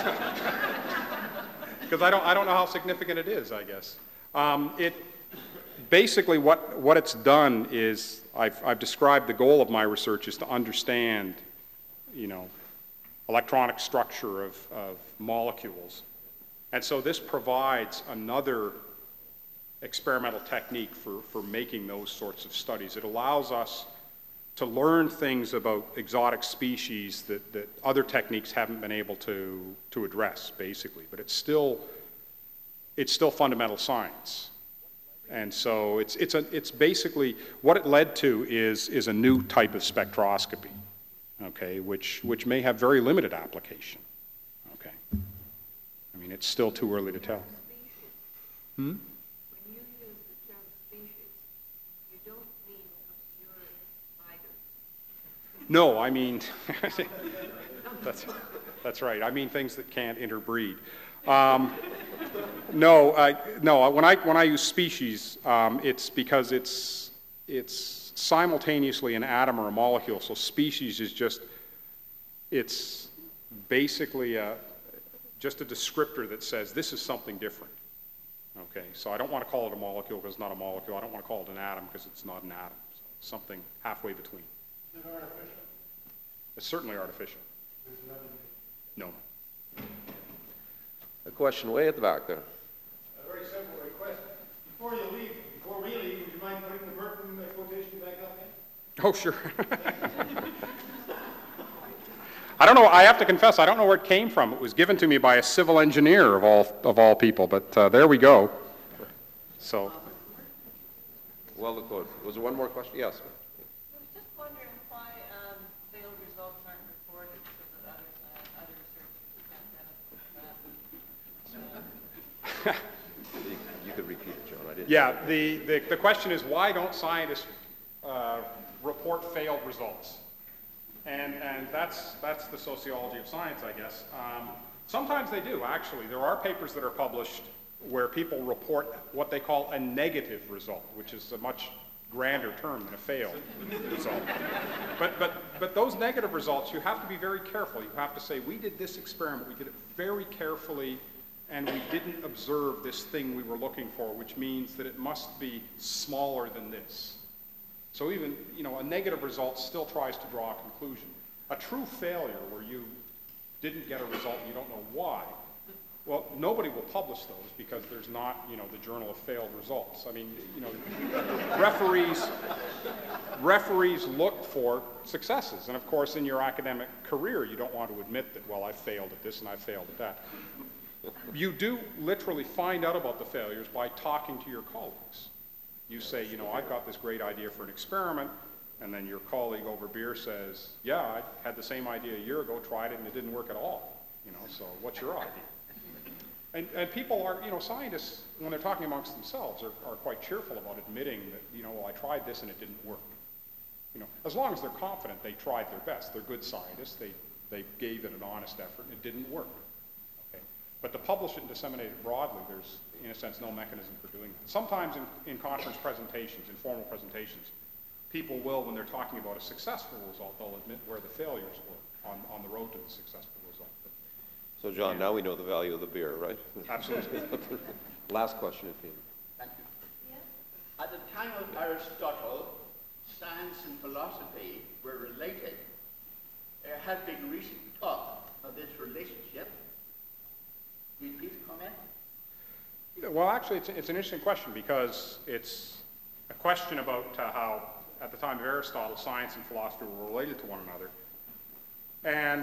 because I don't, I don't know how significant it is, I guess. Um, it basically what what it's done is I've I've described the goal of my research is to understand, you know, electronic structure of, of molecules, and so this provides another experimental technique for for making those sorts of studies. It allows us to learn things about exotic species that that other techniques haven't been able to to address, basically. But it's still It's still fundamental science, and so it's it's a it's basically what it led to is is a new type of spectroscopy, okay, which which may have very limited application, okay. I mean, it's still too early to tell. Hmm? When you use the term species, you don't mean obscure spiders. No, I mean that's that's right. I mean things that can't interbreed. Um, no, I, no. When I when I use species, um, it's because it's it's simultaneously an atom or a molecule. So species is just it's basically a just a descriptor that says this is something different. Okay, so I don't want to call it a molecule because it's not a molecule. I don't want to call it an atom because it's not an atom. So it's something halfway between. Is it artificial? It's certainly artificial. There's nothing. No. A question way at the back there. A very simple request. Before you leave, before we leave, would you mind putting the Burton quotation back up again? Oh, sure. I don't know. I have to confess, I don't know where it came from. It was given to me by a civil engineer of all of all people. But uh, there we go. So, Well, look, good. Was there one more question? Yes. I was just wondering why um, failed results aren't reported so that others, uh, other researchers can benefit from that. You, you could repeat it, John. I didn't. yeah, the, the, the question is, why don't scientists uh, report failed results? And, and that's, that's the sociology of science, I guess. Um, sometimes they do, actually. There are papers that are published where people report what they call a negative result, which is a much grander term than a failed result. But, but, but those negative results, you have to be very careful. You have to say, we did this experiment, we did it very carefully, and we didn't observe this thing we were looking for, which means that it must be smaller than this. So even, you know, a negative result still tries to draw a conclusion. A true failure where you didn't get a result and you don't know why, well, nobody will publish those because there's not, you know, the Journal of Failed Results. I mean, you know, referees, referees look for successes. And of course, in your academic career, you don't want to admit that, well, I failed at this and I failed at that. You do literally find out about the failures by talking to your colleagues. You say, you know, I've got this great idea for an experiment, and then your colleague over beer says, yeah, I had the same idea a year ago, tried it, and it didn't work at all. You know, so what's your idea? And, and people are, you know, scientists, when they're talking amongst themselves, are, are quite cheerful about admitting that, you know, well, I tried this and it didn't work. You know, as long as they're confident they tried their best. They're good scientists. They, they gave it an honest effort and it didn't work. Okay? But to publish it and disseminate it broadly, there's, in a sense, no mechanism for doing that. Sometimes in, in conference presentations, in formal presentations, people will, when they're talking about a successful result, they'll admit where the failures were on, on the road to the successful result. But, So, John, now we know the value of the beer, right? absolutely. Last question, if you. Thank you. Yeah. At the time of Aristotle, science and philosophy were related. There has been recent talk of this relationship. Will you please comment? Well, actually, it's, it's an interesting question because it's a question about uh, how, at the time of Aristotle, science and philosophy were related to one another. And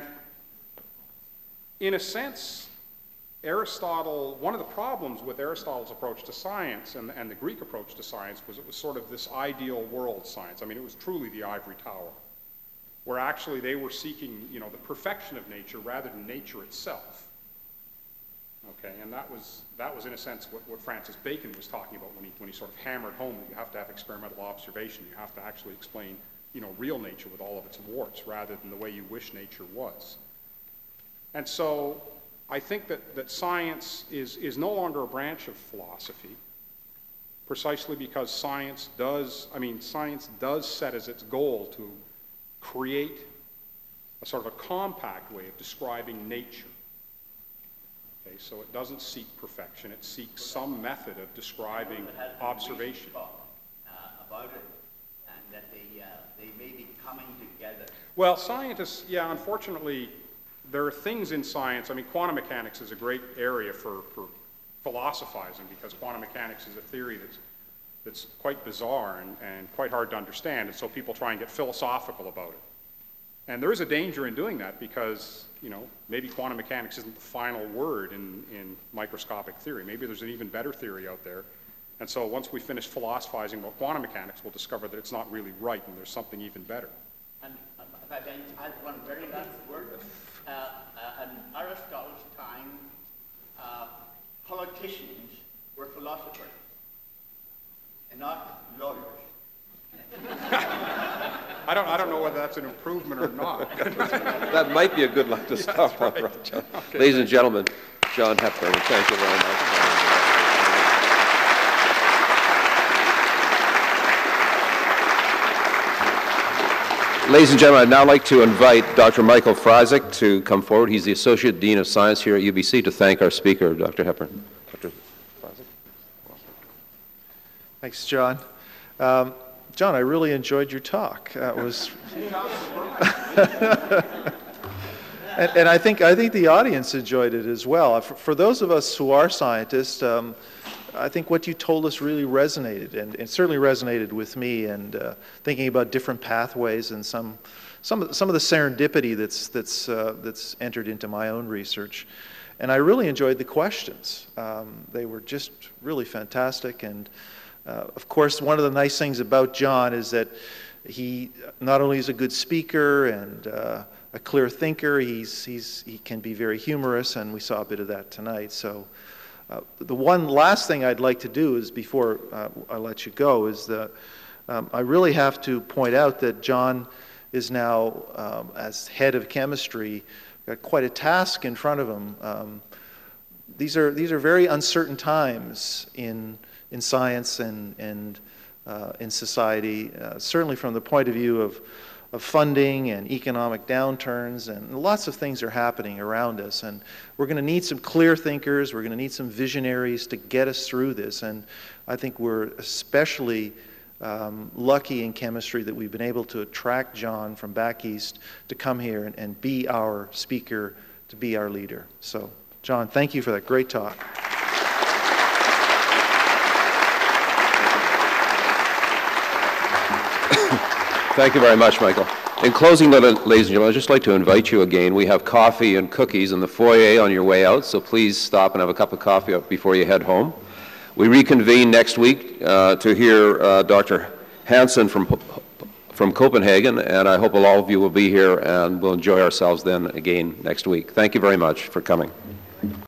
in a sense, Aristotle, one of the problems with Aristotle's approach to science and, and the Greek approach to science was it was sort of this ideal world science. I mean, it was truly the ivory tower, where actually they were seeking, you know, the perfection of nature rather than nature itself. Okay, and that was, that was in a sense what, what Francis Bacon was talking about when he, when he sort of hammered home that you have to have experimental observation. You have to actually explain, you know, real nature with all of its warts rather than the way you wish nature was. And so I think that, that science is, is no longer a branch of philosophy, precisely because science does, I mean, science does set as its goal to create a sort of a compact way of describing nature. Okay, so it doesn't seek perfection, it seeks some method of describing observation. Talk, uh, about it, and that they, uh, they may be coming together. Well, scientists, yeah, unfortunately, there are things in science, I mean, quantum mechanics is a great area for, for philosophizing because quantum mechanics is a theory that's, that's quite bizarre and, and quite hard to understand, and so people try and get philosophical about it. And there is a danger in doing that because, you know, maybe quantum mechanics isn't the final word in, in microscopic theory. Maybe there's an even better theory out there. And so once we finish philosophizing about quantum mechanics, we'll discover that it's not really right and there's something even better. And uh, if I may add one very last word, uh, uh, in Aristotle's time, uh, politicians were philosophers and not lawyers. I don't, I don't know whether that's an improvement or not. That might be a good line to stop on, right. right, John? Okay, Ladies and gentlemen, John Hepburn, thank you very much. Ladies and gentlemen, I'd now like to invite Doctor Michael Fryczek to come forward. He's the Associate Dean of Science here at U B C to thank our speaker, Doctor Hepburn. Doctor Fryczek. Thanks, John. Um, John, I really enjoyed your talk. That was, and, and I think I think the audience enjoyed it as well. For, for those of us who are scientists, um, I think what you told us really resonated, and it certainly resonated with me. And uh, thinking about different pathways and some some of some of the serendipity that's that's uh, that's entered into my own research. and I really enjoyed the questions. Um, they were just really fantastic, and uh, of course, one of the nice things about John is that he not only is a good speaker and uh, a clear thinker, he's, he's, he can be very humorous, and we saw a bit of that tonight. So uh, the one last thing I'd like to do is, before uh, I let you go, is that um, I really have to point out that John is now, um, as head of chemistry, got quite a task in front of him. Um, these are these are very uncertain times in in science and and uh, in society. Uh, certainly, from the point of view of of funding and economic downturns, and lots of things are happening around us. And we're going to need some clear thinkers. We're going to need some visionaries to get us through this. And I think we're especially Um, lucky in chemistry that we've been able to attract John from back east to come here and, and be our speaker, to be our leader. So, John, thank you for that great talk. Thank you very much, Michael. In closing, ladies and gentlemen, I'd just like to invite you again. We have coffee and cookies in the foyer on your way out, so please stop and have a cup of coffee before you head home. We reconvene next week uh, to hear uh, Doctor Hansen from, from Copenhagen, and I hope all of you will be here, and we'll enjoy ourselves then again next week. Thank you very much for coming.